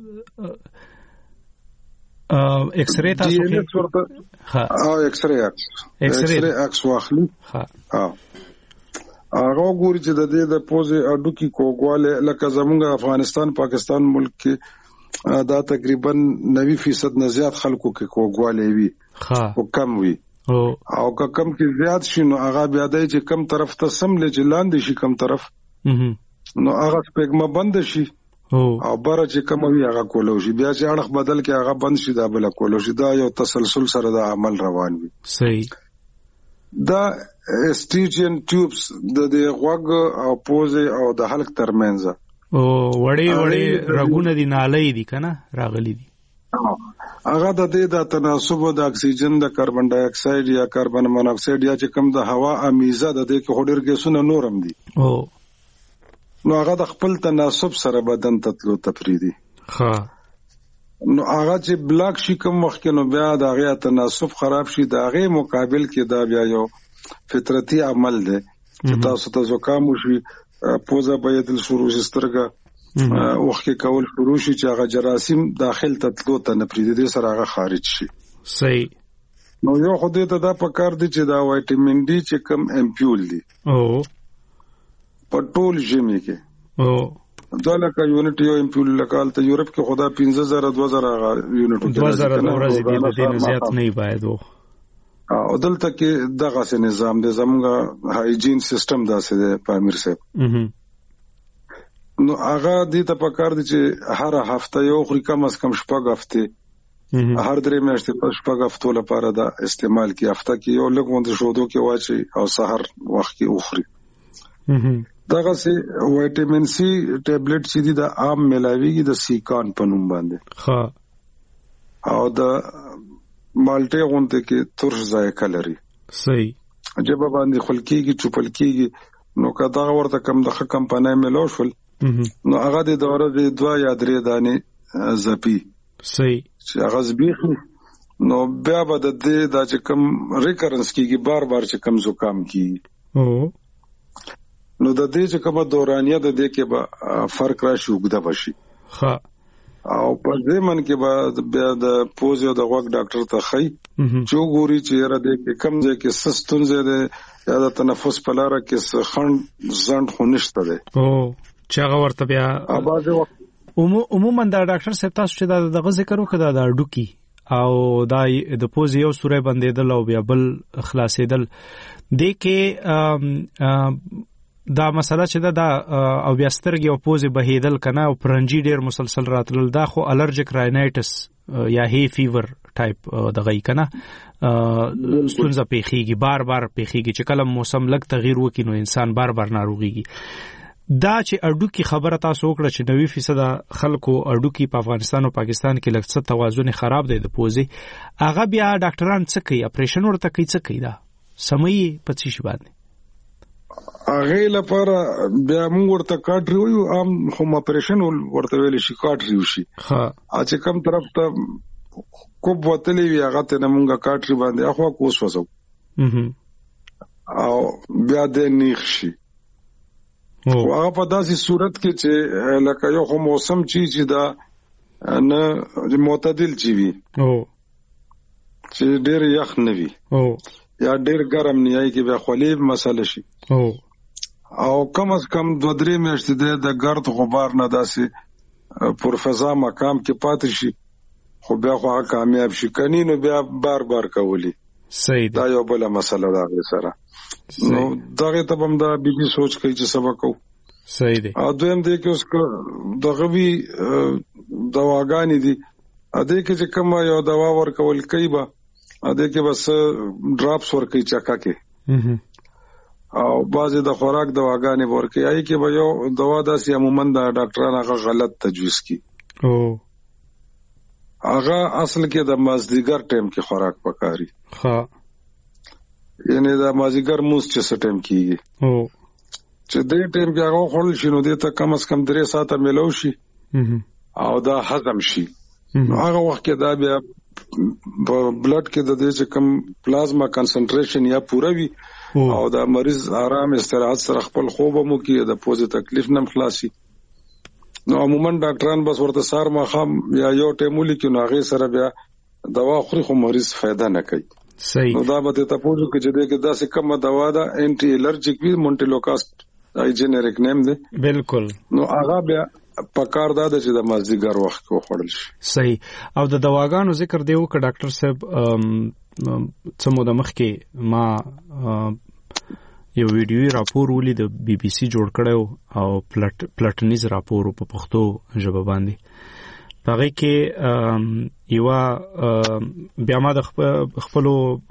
ایکس رې تاسو کې ها او ایکس رې عکس ایکس رې عکس واخلي ها هغه ګوري چې د دې د پوزې اډو کې کوګواله لکه زموږ افغانستان پاکستان ملک کې دا تقریبا نوي فیصد نه زیات خلکو کې کوګواله وي او کم وي او که کم کې زیات شي نو هغه بیا دی چې کم طرف ته سم لږ لاندې شي کم طرف نو هغه سپېګما بند شي او بار چې کوم وی هغه کولو شي بیا چې اړخ بدل کې هغه بند شي دا بل کولو شي دا یو تسلسل سره دا عمل روان وي. صحیح دا اسټیجن ټیوبس د د غوږ او پوزه او د حلق ترمنځ او وړې وړې رګونه دي نالۍ دي کنه راغلي دي هغه د دې د تناسب د اکسیجن د کاربن ډای اکساید یا کاربن مونوکساید یا چې کوم د هوا امیزه د دې کې هډر ګیسونه نورم دي او نو هغه د خپل تناسب سره بدن تطلو تفریدي ها نو هغه چې بلاک شي کوم وخت نو بیا د هغه تناسب خراب شي د هغه مقابل کې دا بیا یو فطرتي عمل دی چې تاسو ته زکام وشي پوزه باید شروع سترګه وخت کول شروع شي چې هغه جراثیم داخل تطلو ته نه پریږدي دې سره هغه خارج شي صحیح نو یو خو دې ته دا پکار دي چې دا وایټامین ډي چې کم امپیول دي او په ټول ژمي کې او دا لکه یونټ یو امپیول لکال ته یورپ کې خدا پنځه زره دوه زره یونټ دوه زره ورځې دي د دې زیات نه باید وو او دلته کې دغه سه نظام د زموږ هایجین سیستم داسې دی پامیر صاحب نو هغه دې ته پکار دي چې هر هفته یو خوري کم از کم شپږ هفته هر درې میاشتې په شپږ هفتو لپاره دا استعمال کی هفته کې یو لږ وند شودو کې واچي او سحر وخت کې اخري دغه سه وایټامین سی ټابلیټ چې دي د عام ملاویږي د سیکان په نوم باندې ها او د مالټه غونته کې ترش ذایقه لري صحیح جب باندې خلکیږي چوپلکیږي نو کدا ورته کم د کمپنۍ ملو شول نو هغه د دوره د دوا یا درې دانې زپی صحیح چې هغه زبیخ نو بیا به د دې د چې کم ریکرنس کیږي بار بار چې کم زکام کیږي او نو د دې چې کومه دورانیه د دې کې به فرق راشي وګدا بشي ها او په ځمن کې به بیا د پوزیو د غوږ ډاکټر ته خي چې ګوري چې را دې کم ځای کې سستون زه د یا د تنفس په لار کې خند زند خونشته ده او چې هغه ورته بیا عموما دا ډاکټر صاحب تاسو چې دا دغه ذکر وکړه دا ډوکی او دا د پوز یو سورې بندیدل او بیا بل خلاصېدل د کې دا مسله چې دا او بیا سترګې او پوز بهیدل کنه او پرنجي ډیر مسلسل راتلل دا خو الرجیک راینایټس یا هی فیور ټایپ دغه کنه ستونزه پیخیږي بار بار پیخیږي چې کله موسم لګ تغییر وکړي نو انسان بار بار ناروغيږي دا چې اډوکی خبره تاسو وکړه چې نوي فیصد خلکو اډوکی په افغانستان او پاکستان کې لږ څه توازن خراب دی د پوزي هغه بیا ډاکټران څه کوي اپریشن ورته کوي څه کوي دا سمې پڅې شي باندې هغه لپاره بیا موږ ورته کاټ ریو ام هم اپریشن ورته ویل شي کاټ ریو شي ها چې کوم طرف ته کوب وتلې وی هغه ته موږ کاټ ری باندې اخوا کوس وسو او بیا د نیخ شي او هغه په داسې صورت کې چې لکه یو خو موسم چی چې دا نه معتدل چی وي او چې ډېر یخ نه وي او یا ډېر ګرم نه یي کې به خلیب مسله شي او او کم از کم دو درې میاشتې د ګرد غبار نه داسې پر فضا مقام کې پاتې شي خو بیا خو کامیاب شي کني نو بیا بار بار کولی صحیح دا یو بل مسله ده سره نو دغه ته هم دا بي بي سوچ کوي چې سبا کو صحیح دی او دویم دی کې اوس دغه وی دواګانې دي ا دې کې چې کوم یو دوا ورکول کوي با ا دې کې بس ډراپس ورکوي چاکا کې او بعضې د خوراک دواګانې ورکوي آی کې به یو دوا داسې عموما د ډاکټران هغه غلط تجویز کی او هغه اصل کې د مازدیګر ټیم کې خوراک پکاري ها یعنی د مازدیګر موس چې سټیم کیږي او چې دې ټیم کې هغه خپل شنو دې ته کم از کم درې ساعته ملو شي او دا هضم شي هغه وخت کې دا بیا بلډ کې د دې چې کم پلازما کنسنټریشن یا پوره وي او دا مریض آرام استراحت سره خپل خوب مو کې د پوزې تکلیف نه خلاصي نو عموما ډاکټران بس ورته سار مخام یا یو ټیمولي کې نو هغه سره بیا دوا خوري خو مریض فائدہ نه کوي صحیح نو دا به ته پوښتنه کې چې دغه داسې کومه دوا ده انټي الرجیک وی مونټیلوکاست ای جنریک نیم دی بالکل نو هغه بیا پکار دا چې د مازدیګر وخت کو خورل شي صحیح او د دواګانو ذکر دیو ک ډاکټر صاحب څمو د مخ کې ما یو ویډیو راپور ولید د بي بي سي جوړ کړو او پلټ پلټنیز راپور په پښتو ژبه باندې هغه کې یو بیا ما د خپل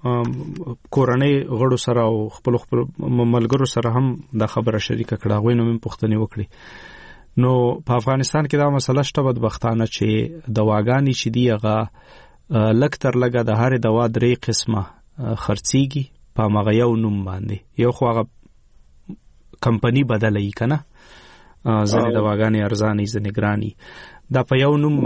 کورنۍ غړو سره او خپل خپل ملګرو سره هم دا خبره شریکه کړه، غوښنه مې پوښتنه وکړي. نو په افغانستان کې دا مسله شته بدبختانه چې دواګانی چې دی هغه لک تر لګه د هر دوا درې قسمه خرڅيږي په مغه یو نوم باندې، یو خو هغه کمپنی بدلې کنه، ځنې دواګانی ارزانې ځنې ګرانی، دا په یو نوم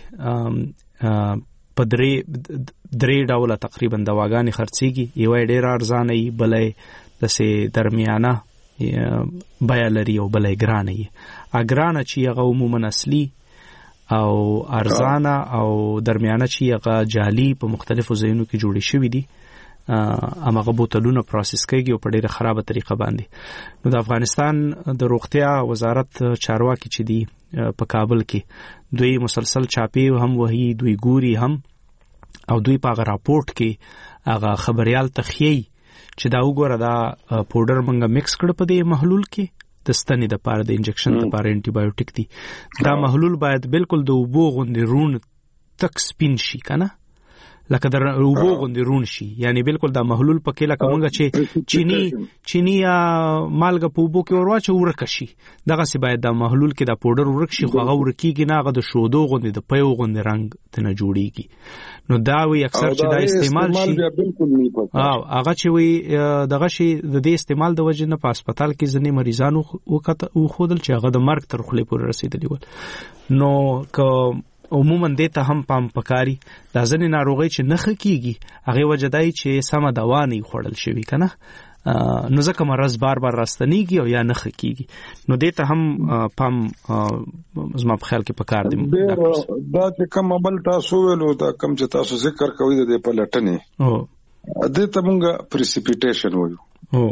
باندې په درې درې ډوله تقریبا دواګانی خرڅيږي، یو ډېر ارزانې، بلې د سه درمیانه بیا لري او بلې ګرانې. اګرانه چې هغه عموما اصلي او ارزانه او درمیانه چې هغه جعلي په مختلفو ځایونو کې جوړې شوې دي، امغه بوتلونه پروسس کېږي او په ډېره خرابه طریقه باندې. نو د افغانستان د روغتیا وزارت چارواکي چې دی په کابل کې دوی مسلسل چاپی هم وਹੀ دوی ګوري هم، او دوی په هغه راپورټ کې هغه خبريال تخیي چې دا وګوره دا پاوډر منګه مکس کړ په دې محلول کې د ستنې د پاره د انجکشن د پاره انټي بایوټیک دی. دا محلول باید بالکل د اوبو غوندې رون تک سپین شي کنه، لکه د اوبو غوندې رون شي، یعنی بالکل دا محلول پکې لکه مونږه چې چینی چینی یا مالګه په اوبو کې ورواچو ورک شي، دغه سی باید دا محلول کې دا پاوډر ورک شي، خو هغه ورکیږي نه، هغه د شودو غوندې د پيو غوندې رنگ تنه جوړیږي. نو دا وی اکثر چې دا استعمال شي او هغه چې وی دغه شي د دې استعمال د وجې نه په هسپتال کې ځنې مریضانو وکړه او خودل چې هغه د مرګ تر خولې پورې رسیدلی ول. نو که عموما دته هم پام پکاري دا ځنې ناروغي چې نخ کیږي هغه وجدای چې سم دوا نه خوړل شوی کنه، نو ځکه مرز بار بار راستنیږي او یا نخ کیږي، نو دته هم پام زما په خیال کې پکار دی. دا چې کوم بل تاسو ویلو دا کوم چې تاسو ذکر کوي د په لټنې او دته مونږه پریسیپیټیشن وایو.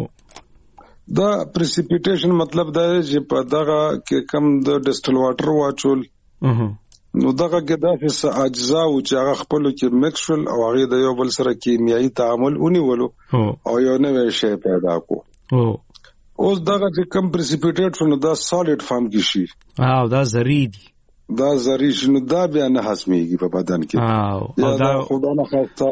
او دا پریسیپیټیشن مطلب دا چې په دغه کې کم د ډیسټل واټر واچول، نو دغه کې داسې اجزا او چې هغه خپل کې مکسول او هغه د یو بل سره کیمیاوي تعامل ونیولو او یو نوې شی پیدا کو. اوس دغه چې کم پریسیپیټیټ شنو دا سالډ فارم کې شي او دا زری دي، دا زری شنو دا بیا نه هضمېږي په بدن کې، یا دا خدا نه خاصه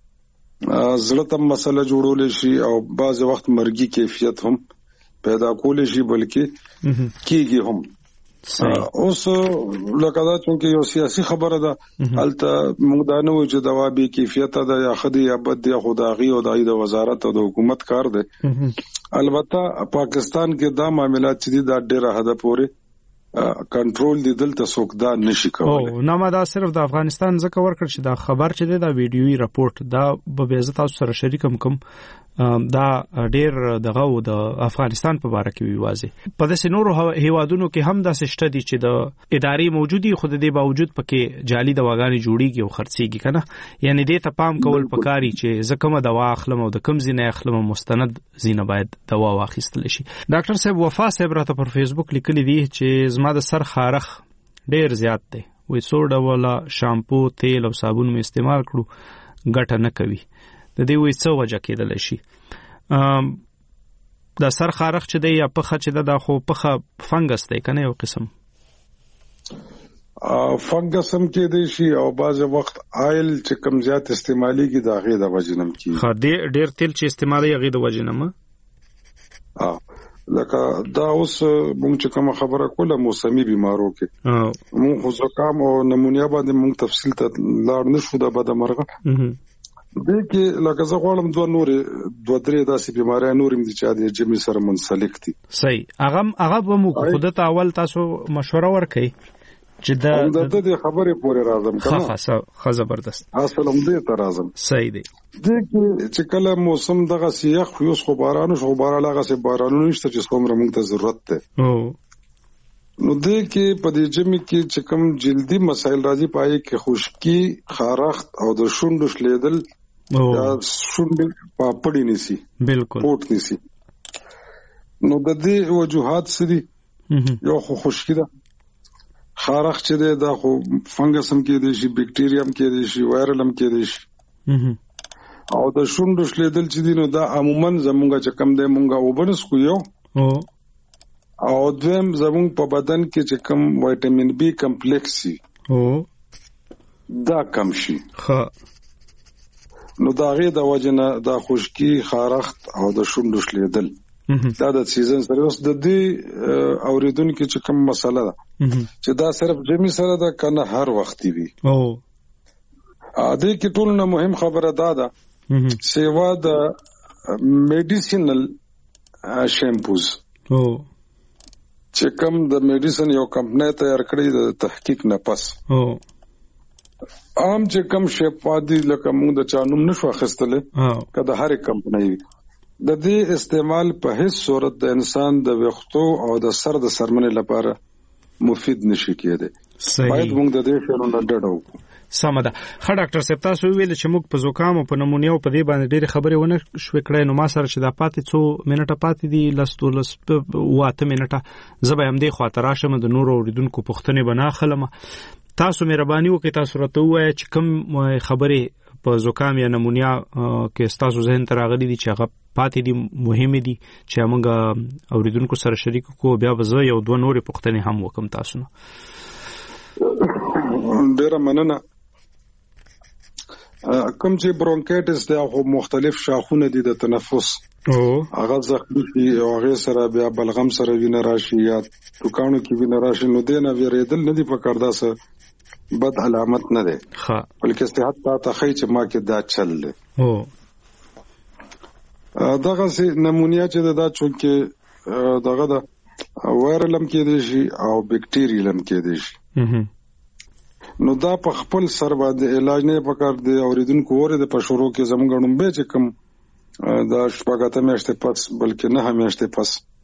زړه ته مسله جوړول شي او بعض وخت مرګي کیفیت هم پیدا کول شي، بلکې کیږي هم. اوس لکه دا چې یو سیاسي خبره ده، البته موږ دا نه وایو چې دوا به کیفیت ده یا خدي یا بد دی، خدایي او د وزارت او د حکومت کار دی. البته پاکستان کې دا معاملات چې دا ډېر حد پورې کنټرول دي، دلته څوک دا نشي کولای. او نه ما دا صرف د افغانستان ځکه ورکړ چې دا خبر چې دا ویډیوي راپورټ دا به عزت تاسو سره شریکم کوم، دا ډېر دغه و د افغانستان په اړه کې وی واځي. په داسې نورو هیوادونو کې هم دا سشته دي چې د ادارې موجودي، خو د دې باوجود پکې جعلي دواګانې جوړیږي او خرڅيږي کنه، یعنی دې ته پام کول پکاري چې زکه ما دوا اخلم او د کم زینه اخلم مستند زینه باید دوا واخیستل شي. ډاکټر صاحب وفا صاحب راته پر فیسبوک لیکلی دی چې زما د سر خارخ ډېر زیات دی، وې څو ډوله شامپو تیل او صابون مې استعمال کړو ګټه نه کوي، د دې وې څو وجه کېدل شي. دا سر خارخ چې دی یا پخه چې دا خو پخه فنګس دی کنه، یو قسم فنګس هم کې دی شي او بعض وخت آیل چې کم زیات استعمالي کی دا غي د وجنم کی خا ډېر ډېر تیل چې استعمالي غي د وجنم اه لکه دا اوس مونږ چې کوم خبره کوله موسمي بیمارو کې مونږ خو زکام او نمونیا باندې مونږ تفصیل ته لاړ نشو د بد مرغه دې کې لکه زه غواړم دوه نورې دوه درې داسې بیمارۍ نورې دي چې د جمی سره منسلک دي. صحیح. هغه هغه به مو خود ته اول تاسو مشوره ورکړئ چې دا د دې خبرې پورې راځم کنه. ها ها ها زبردست. اصل هم دې ته راځم. صحیح دی. دې کې چې کله موسم دغه سیاخ یو خو بارانو شو باران هغه سه بارانو نشته چې څومره موږ ته ضرورت ده. او نو دې کې په دې جمی کې چې کوم جلدی مسائل راځي پای کې خشکی، خارخت او د شونډو شلیدل یا شونډې پاپړې نسی بالکل پورت نسی. نو د دې وجوهات سری یو خو خشکی ده، خارخ چې ده دا خو فنګس هم کې دي شي، بیکټیریا هم کې دي شي، وایرل هم کې دي شي، او د شونډو شلیدل چې دي نو دا عموما زمونږه چې کم ده مونږه وبنس کو یو او او دویم زمونږ په بدن کې چې کم وټامین بی کمپلیکس سي او دا کم شي. ها نو دا غي د وجنه د خشکی خارخت او د شونډو شلیدل دا د سیزن سره اوس د دې اوریدونکو چې کوم مسله ده چې دا صرف جمی سره ده کنه هر وخت وي. او ا دې کې ټول نه مهم خبره ده ده سیوا د میډیسینل شیمپوز او چې کوم د میډیسن یو کمپنی تیار کړی د تحقیق نه پس او عام چې کم شپادي لکه موږ د چانوم نشو اخستله کله هر کمپنی د دې استعمال په هیڅ صورت د انسان د وختو او د سر د سرمنې لپاره مفید نشي کېده. باید موږ د دې شنو نه ډډو. سمه ده. خا ډاکټر صاحب تاسو ویل چې موږ په زکام او په نمونیا په دې باندې ډېر خبرې ونه شوې کړې نو ما سره چې دا پاتې څو منټه پاتې دي لستو لس واته منټه زبې هم دې خاطر راشم د نور اوریدونکو پښتنې بنا خلمه. تاسو مهرباني وکړئ تاسو راته وایئ چې کوم خبرې په زکام یا نمونیا کې تاسو ذهن ته راغلي دي چې هغه پاتې دي مهمه دي چې موږ اوریدونکو سره شریک کو بیا به زه یو دوه نورې پښتنې هم وکم تاسو نه. ډیره مننه. کوم چې برونکایټس دا خو مختلف شاخونه دي د تنفس او هغه زخمی شي او هغه سره بیا بلغم سره وینه راشي یا ټوکانو کې وینه راشي نو دینه ویریدل نه دی پکړ داسه بد علامت نه ده. ها بلکې صحت ته خی چې ما کې دا چل له او دغه سي نمونیا چې دا چونکه دغه دا وایرلم کې دي شي او بکټیریلم کې دي شي نو دا په خپل سر باندې علاج نه پکار دی. اوریدونکو وره د پښورو کې زمونږ نوم به چې کوم دا شپږاته میاشتې پس بلکې نه همیاشتې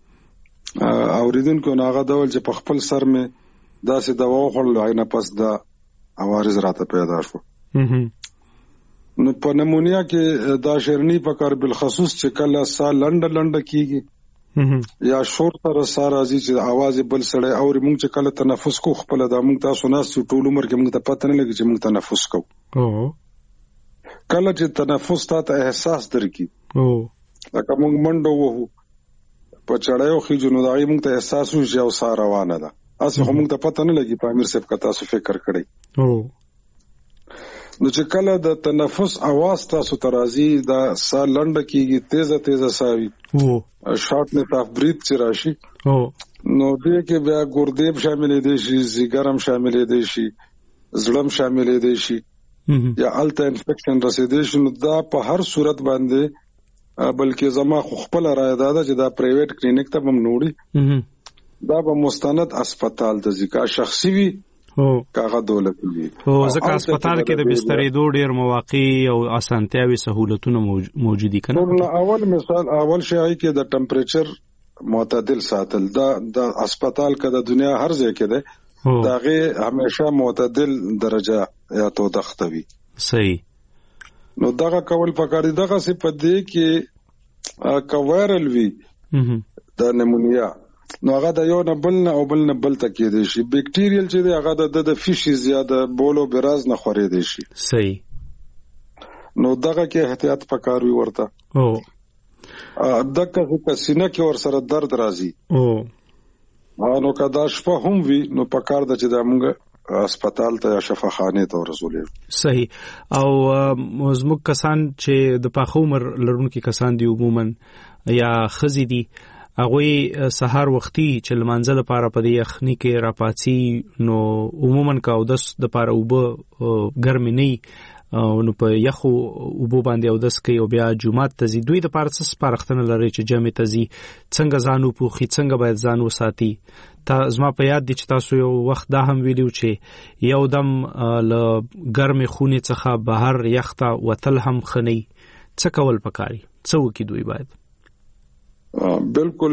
پس اوریدونکو ناغه ډول چې په خپل سر مې دا سي دوا خورل عینه پس دا عوارض راته پیدا شو. نو په نمونیا کې دا شرنی پکار بالخصوص چې کله سا لنډ لنډ کیږي یا شور سره سره ازي چې आवाज بل سړی او موږ چې کله تنفس کو خپل د موږ تاسو نه ټول عمر کې موږ ته پته نه لګي چې موږ تنفس کو. او کله چې تنفس ته احساس درکې او لکه موږ منډو وو په چړایو خې جنو دای موږ ته احساس وشي او سار روانه ده اسی هم موږ ته پته نه لګي په امیر صاحب کا تاسو فکر کړی. او نو چې کله د تنفس आवाज تاسو ترازی دا سا لنډ کیږي تیزه تیزه ساوي او شارټنس اف بریث چې راشي او نو دې کې بیا ګردیب شامل دي شي زیګرم شامل دي شي زړم شامل دي شي یا الټا انفیکشن رسیدي شي نو دا په هر صورت باندې بلکې زما خپل رائے ده چې دا پرایویټ کلینیک ته هم نوړي دا به مستند هسپتال ته ځکه شخصي وي او کاغه دولت وي او ځکه هسپتال کې د بسترې دوه ډیر مواقع او اسانتیاوي سہولتونه موجودي کنه. اول مثال اول شی کې د ټمپریچر معتدل ساتل دا د هسپتال کې د دنیا هر ځای کې ده داغه همیشه معتدل درجه یا تو دختوي. صحیح. نو دغه کول پکاري دغه څه په دې کې کوایرل وی د نمونیا نو هغه د یو نه بل نه او بل نه بل تکې دي شي بکټیریل چې دی هغه د د فیشي زیاده بولو براز نه خوري دي شي. صحیح. نو دغه کې احتیاط پکاروي ورته. او دغه په سینه کې ور سره درد راځي. او نو کدا شپه هم وي نو پکار د چې د موږ هسپتال ته یا شفاخانه ته ورسولې. صحیح. او زموږ کسان چې د پاخه عمر لرونکو کسان دي عموما یا خزي دي هغه سحر وختي چې لمانځل لپاره په دې اخنی کې راپاتسي نو عموما کاو دس د لپاره وب ګرمي نه نو په یخو وب باندې او دس کې او بیا جمعه ته زی دوی د لپاره څه سپارښتنه لري چې جمع ته زی څنګه ځانو پوخي څنګه باید ځان وساتي. تا زما په یاد دي چې تاسو یو وخت دا هم ویلو چې یو دم ل ګرمي خونې څخه بهر یخته وتل هم خني څه کول پکاري څه وکي دوی باید. بالکل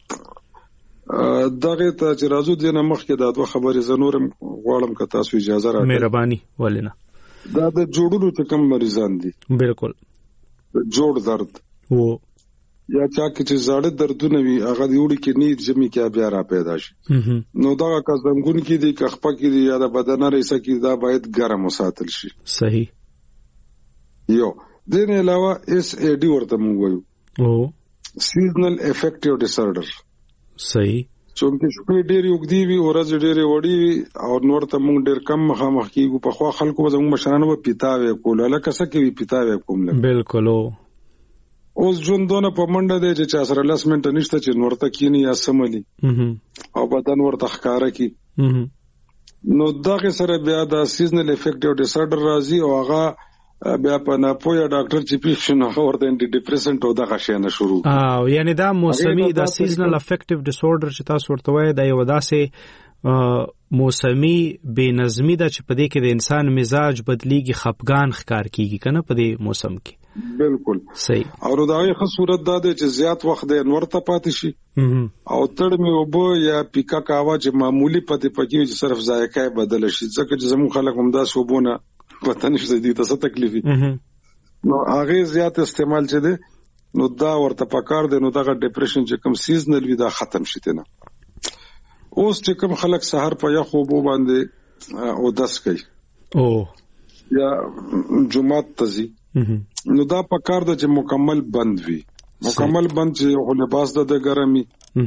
دغه ته چې راځو د نه مخ کې دا دوه خبرې زنورم غواړم که تاسو اجازه راکړئ. مهرباني ولنه. دا د جوړونو ته کم مریضان دي. بالکل. جوړ درد وو یا چا کې چې زړه دردونه وي هغه د وړي کې نید جمعي کې بیا را پیدا شي. نو دا کا زنګون کې دي کخپه کې دي یا د بدن رئیسه کې دا باید ګرم وساتل شي. صحیح. یو دین علاوه اس ای ډي ورته موږ وایو. او seasonal affective disorder. صحیح. چې شپې ډېرې اوږدې وي ورځې ډېرې وړې وي او نور ته موږ ډېر کم مخامخ کیږو. په خوا خلکو به زموږ مشرانو به پیتاوی کول، هلکه څه کوي پیتاوی کوم نه. بالکل. اوس ژوند دونه په منډه دی چې چا سره لس منټه نشته چې نور ته کینی یا سملی او بدن ورته ښکاره کی. نو دغه سره بیا د سیزنل افیکټ او ډیس آرډر راځي او هغه بیا په ناپوهه ډاکټر چې پیښ نه ورته انټي ډیپریسنټ او دغه شی نه شروع. او یعنی دا موسمي د سیزنل افیکټیو ډیس آرډر چې تاسو ورته وایي دا یو داسې موسمي بې نظمي ده چې په دې کې د انسان مزاج بدلیږي، خپګان ښکار کیږي کنه په دې موسم کې. بالکل صحیح. او دا یو ښه صورت ده چې زیات وخت د انور ته پاتې شي او تړ مې وبو یا پیکا کاوا چې معمولی پاتې پکې چې صرف ذایقه بدل شي، ځکه چې زموږ خلک هم دا سوبونه پته نشته دي تاسو تکلیفي نو هغه زیات استعمال چې ده نو دا ورته پکار دی. نو دا ډیپریشن چې کوم سیزنل وي دا ختم شي ته نه. اوس چې کوم خلک سحر په یخ وبو باندې او داس کوي او یا جمعات تزي نو دا پکار ده چې مکمل بند وي، مکمل بند چې خو لباس د ګرمي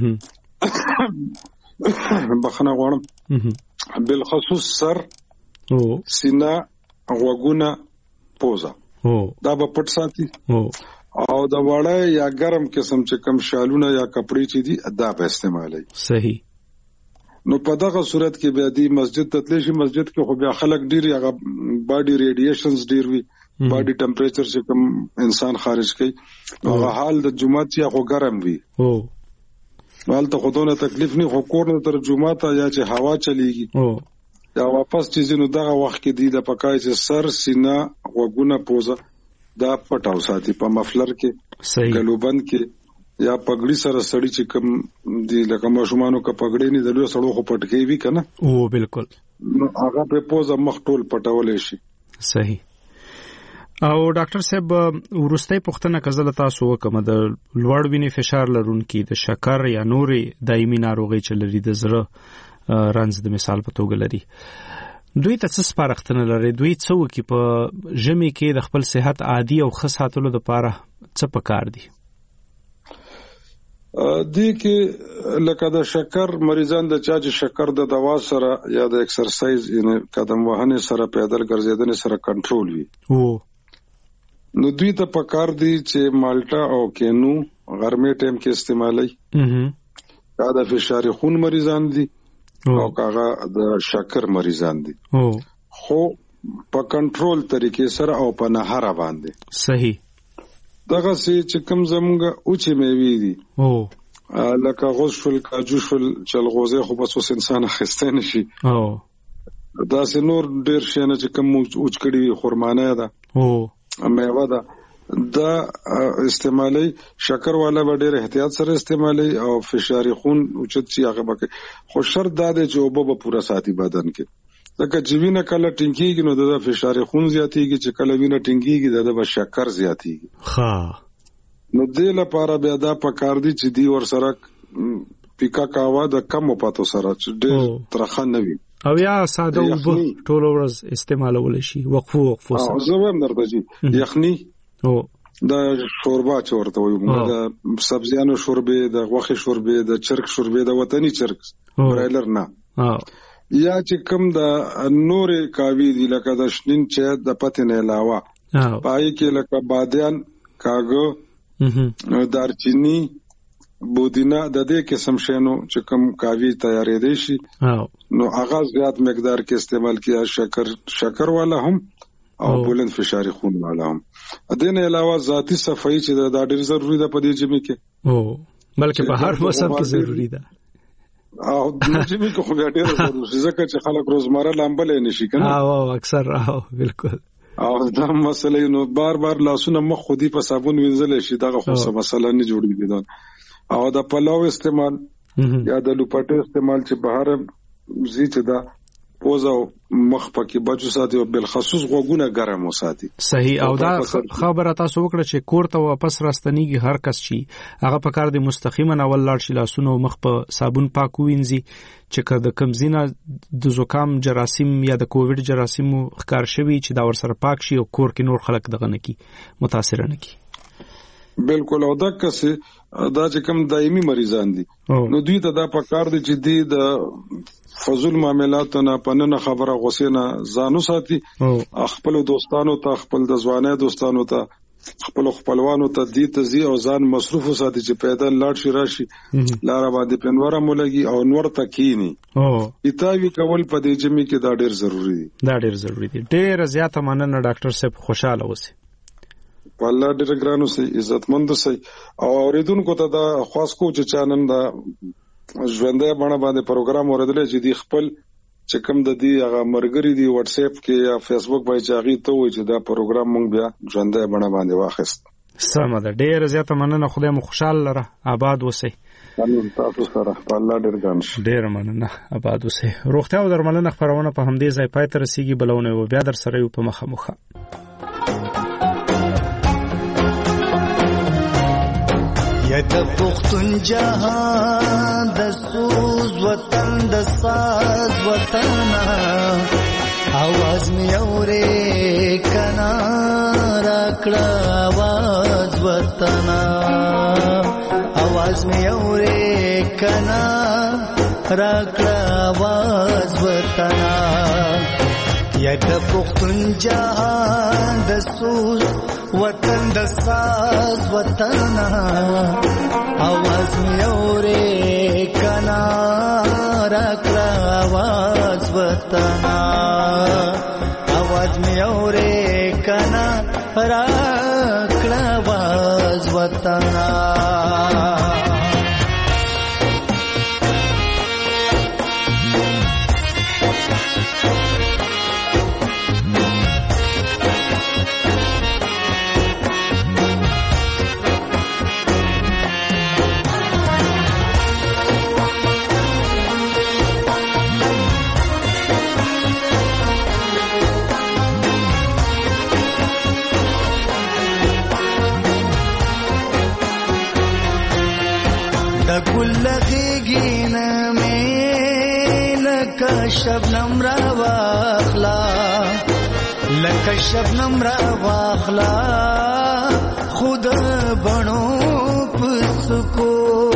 بخنه غواړم بالخصوص سر او سینه غوګونه پوزه دا به پټ ساتي او دا وړه یا ګرم قسم چې کم شالونه یا کپڑے چې دي دا به استعمالي. صحیح. نو په دغه صورت کې بیا دی مسجد ته تللی شي، مسجد کې خو بیا خلک ډیر هغه باډي ریډیشنز ډیر وي، باډي ټمپریچر چې کوم انسان خارج کوي هغه حال د جمعات یا خو ګرم وي او حالت خودونه تکلیف نه خو کور نه تر جمعات یا چې هوا چلیږي او یا واپس چې نو دغه وخت کې دی د پکای چې سر سینه وګونه پوزه دا پټاو ساتي په مفلر کې. صحیح. ګلوبند کې یا پګړی سره سړی چې کوم دی لکه ماشومانو کا پګړی نه دلو سړو خو پټکی وی کنه. او بالکل. نو هغه په پوزه مخ ټول پټولې شي. صحیح. او ډاکټر صاحب ورستۍ پوښتنه کزله تاسو وکم د لوړ وینې فشار لرونکي د شکر یا نورې دایمي ناروغي چې لري د زړه رنځ د مثال په توګه لري، دوی ته څه سپارښتنه لري؟ دوی څه وکړي په ژمي کې د خپل صحت عادي او ښه ساتلو لپاره څه پکار دي؟ دی کې لکه د شکر مریضان د چا چې شکر د دوا سره یا د ایکسرسایز یعنی قدم وهنې سره پیدل ګرځېدنې سره کنټرول وي او نو دوی ته پکار دي چې مالټا او کینو غرمې ټیم کې استعمالي. دا د فشار خون مریضان دي او کاغه د شکر مریضان دي او خو په کنټرول طریقې سره او په نهار باندې. صحیح. دغه سي چې کوم زمونږه او چې میوي دي او لکه غوز شول کاجو شول چلغوزه خو بس اوس انسان خسته نشي او دا سي نور ډیر شنه چې کوم اوچ کړي خرمانه ده او میوه ده دا استعمالي شکر والا به ډیر احتیاط سره استعمالي او فشار خون اوچت شي هغه به خو شرط دا دی چې وبو به پورا ساتي بدن کې لکه چې وینه کله ټینګيږي نو د فشار خون زیاتېږي، چې کله وینه ټینګيږي د شکر زیاتېږي. ها نو دې لپاره بیا دا پکار دي چې دی ور سره پیکا کاوا د کم پاتو سره چې ډېر ترخه نه وي او یا ساده وب ټول ورځ استعمالول شي وقفو وقفو سره. او زه هم درته چې یخني او دا شوربا چورته وي د سبزیانو شوربه د غوښې شوربه د چرګ شوربه د وطني چرګ برایلر نه ها یا چې کوم د نورې کاوی دی لکه د شنین چې د پته نه علاوه پای کې لکه بادیان کاغو دارچینی بودینا د دې قسم شینو چې کوم کاوی تیارې دي شي نو هغه زیات مقدار کې استعمال کیا شکر شکر والا هم او بلند فشار خون والا هم. دې علاوه ذاتی صفائی چې دا ډېر ضروری ده په دې جمع کې او بلکې په هر موسم کې ضروری ده او د جمع کې خو ډېر ضروری ځکه چې خلک روزمره لامبلې نشي کنه او اکثر او بالکل او دا مسله نو بار بار لاسونه مخ خودي په صابون وینځل شي دا خو څه مسله نه جوړیږي دا او د پلاو استعمال یا د لوپټه استعمال چې بهر زی چې دا پوزا مخ پکې بچو ساتي او بل خصوص غوګونه ګرم وساتي. صحیح. او دا خبره تاسو وکړه چې کور ته واپس راستنیږي هر کس شي هغه په کار دی مستقیما اول لاړ شي لاسونه مخ په صابون پاک وینځي چې کله د کمزینه د زکام جراثیم یا د کووډ جراثیم ښکار شوی چې دا ور سره پاک شي او کور کې نور خلک دغه نه کی متاثر نه کی. بالکل. او دا کسه دا چې کوم دایمي مریضان دي نو دوی ته دا پکار دي چې دی د فضول معاملاتو نه پننه خبره غوسه نه ځانو ساتي، خپل دوستانو ته، خپل د ځواني دوستانو ته، خپل خپلوانو ته دې ته زی او ځان مصروف ساتي چې پیدا لاړ شي راشي لار باندې پنوره مولګي او نور تکینی. او ایتاوی کول په دې جمی کې دا ډېر ضروری دي. دا ډېر ضروری دي. ډېر زیاته مننه ډاکټر صاحب، خوشاله اوسئ. په الله ډېر ګرانو سي، عزتمند سي. او اوریدونکو ته دا خاص کو چې چانن دا ژوندۍ باندې باندې پروګرام اوریدل چې دی خپل چې کوم د دې هغه مرګري دی واتس اپ کې یا فیسبوک باندې چاغي ته وي چې دا پروګرام مونږ بیا ژوندۍ باندې باندې واخیست. سم ده. ډېر زیاته مننه. خدای مو خوشاله لره. آباد اوسئ. امين. تاسو سره په الله ډېر ګران شي. ډېر مننه. آباد اوسئ. روغتیا او درملنه خبرونه په همدې ځای پای ته رسیږي. بلونه و بیا در سره یو په مخه مخه. یا د پختون جهان د سوز وطن د ساز وطن आवाज می اورې کنا راکړه आवाज وطن आवाज می اورې کنا راکړه आवाज وطن یا د پختون جهان د سوز وطن د ساز وطن आवाज می اورې کنا راکړه आवाज وطن आवाज می اورې کنا راکړه आवाज وطن. شبنم را واخلا لکه شبنم را واخلا خود بنو پسکو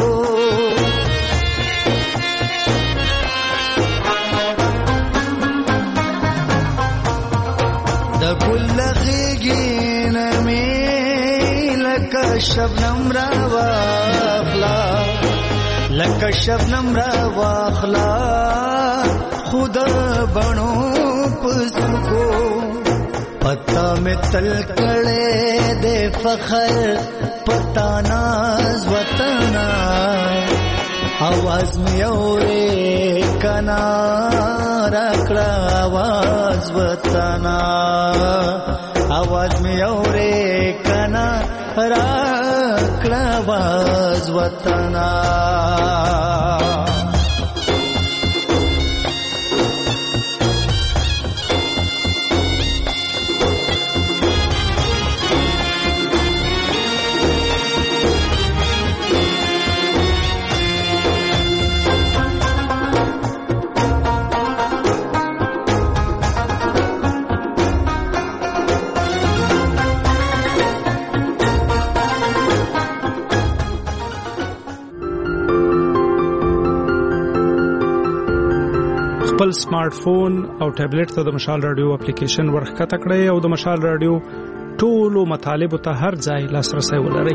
د ګل غیګین می لکه شبنم را واخلا لکه شبنم را واخلا خود بنو پسکو پتا میں تل کڑے دے فخر پتا ناز وطن आवाज میں اورے کنا راکڑا आवाज وطن आवाज میں اورے کنا راکڑا आवाज وطن. خپل سمارټ فون او ټابلیټ ته د مشال رادیو اپلیکیشن ورخکته کړئ او د مشال رادیو ټولو مطالبه ته هر ځای لاسرسي ولرئ.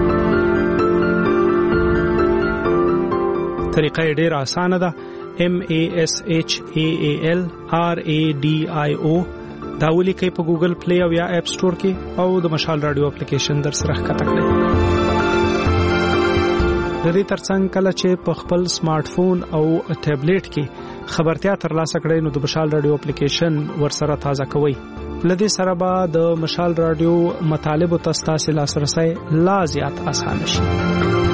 طریقه ډېره اسانه ده. M A S H A A L R A D I O دا ولیکئ په ګوګل پلی او یا اپ سٹور کې او د مشال رادیو اپلیکیشن در سره ښکته کړئ. د دې ترڅنګ کله چې په خپل سمارټ فون او ټابلیټ کې خبرتیا ترلاسه کړئ نو د مشال رادیو اپلیکیشن ورسره تازه کوئ. لدې سره به د مشال رادیو مطالب او تاسو لاسرسي لا زیات اسانه شي.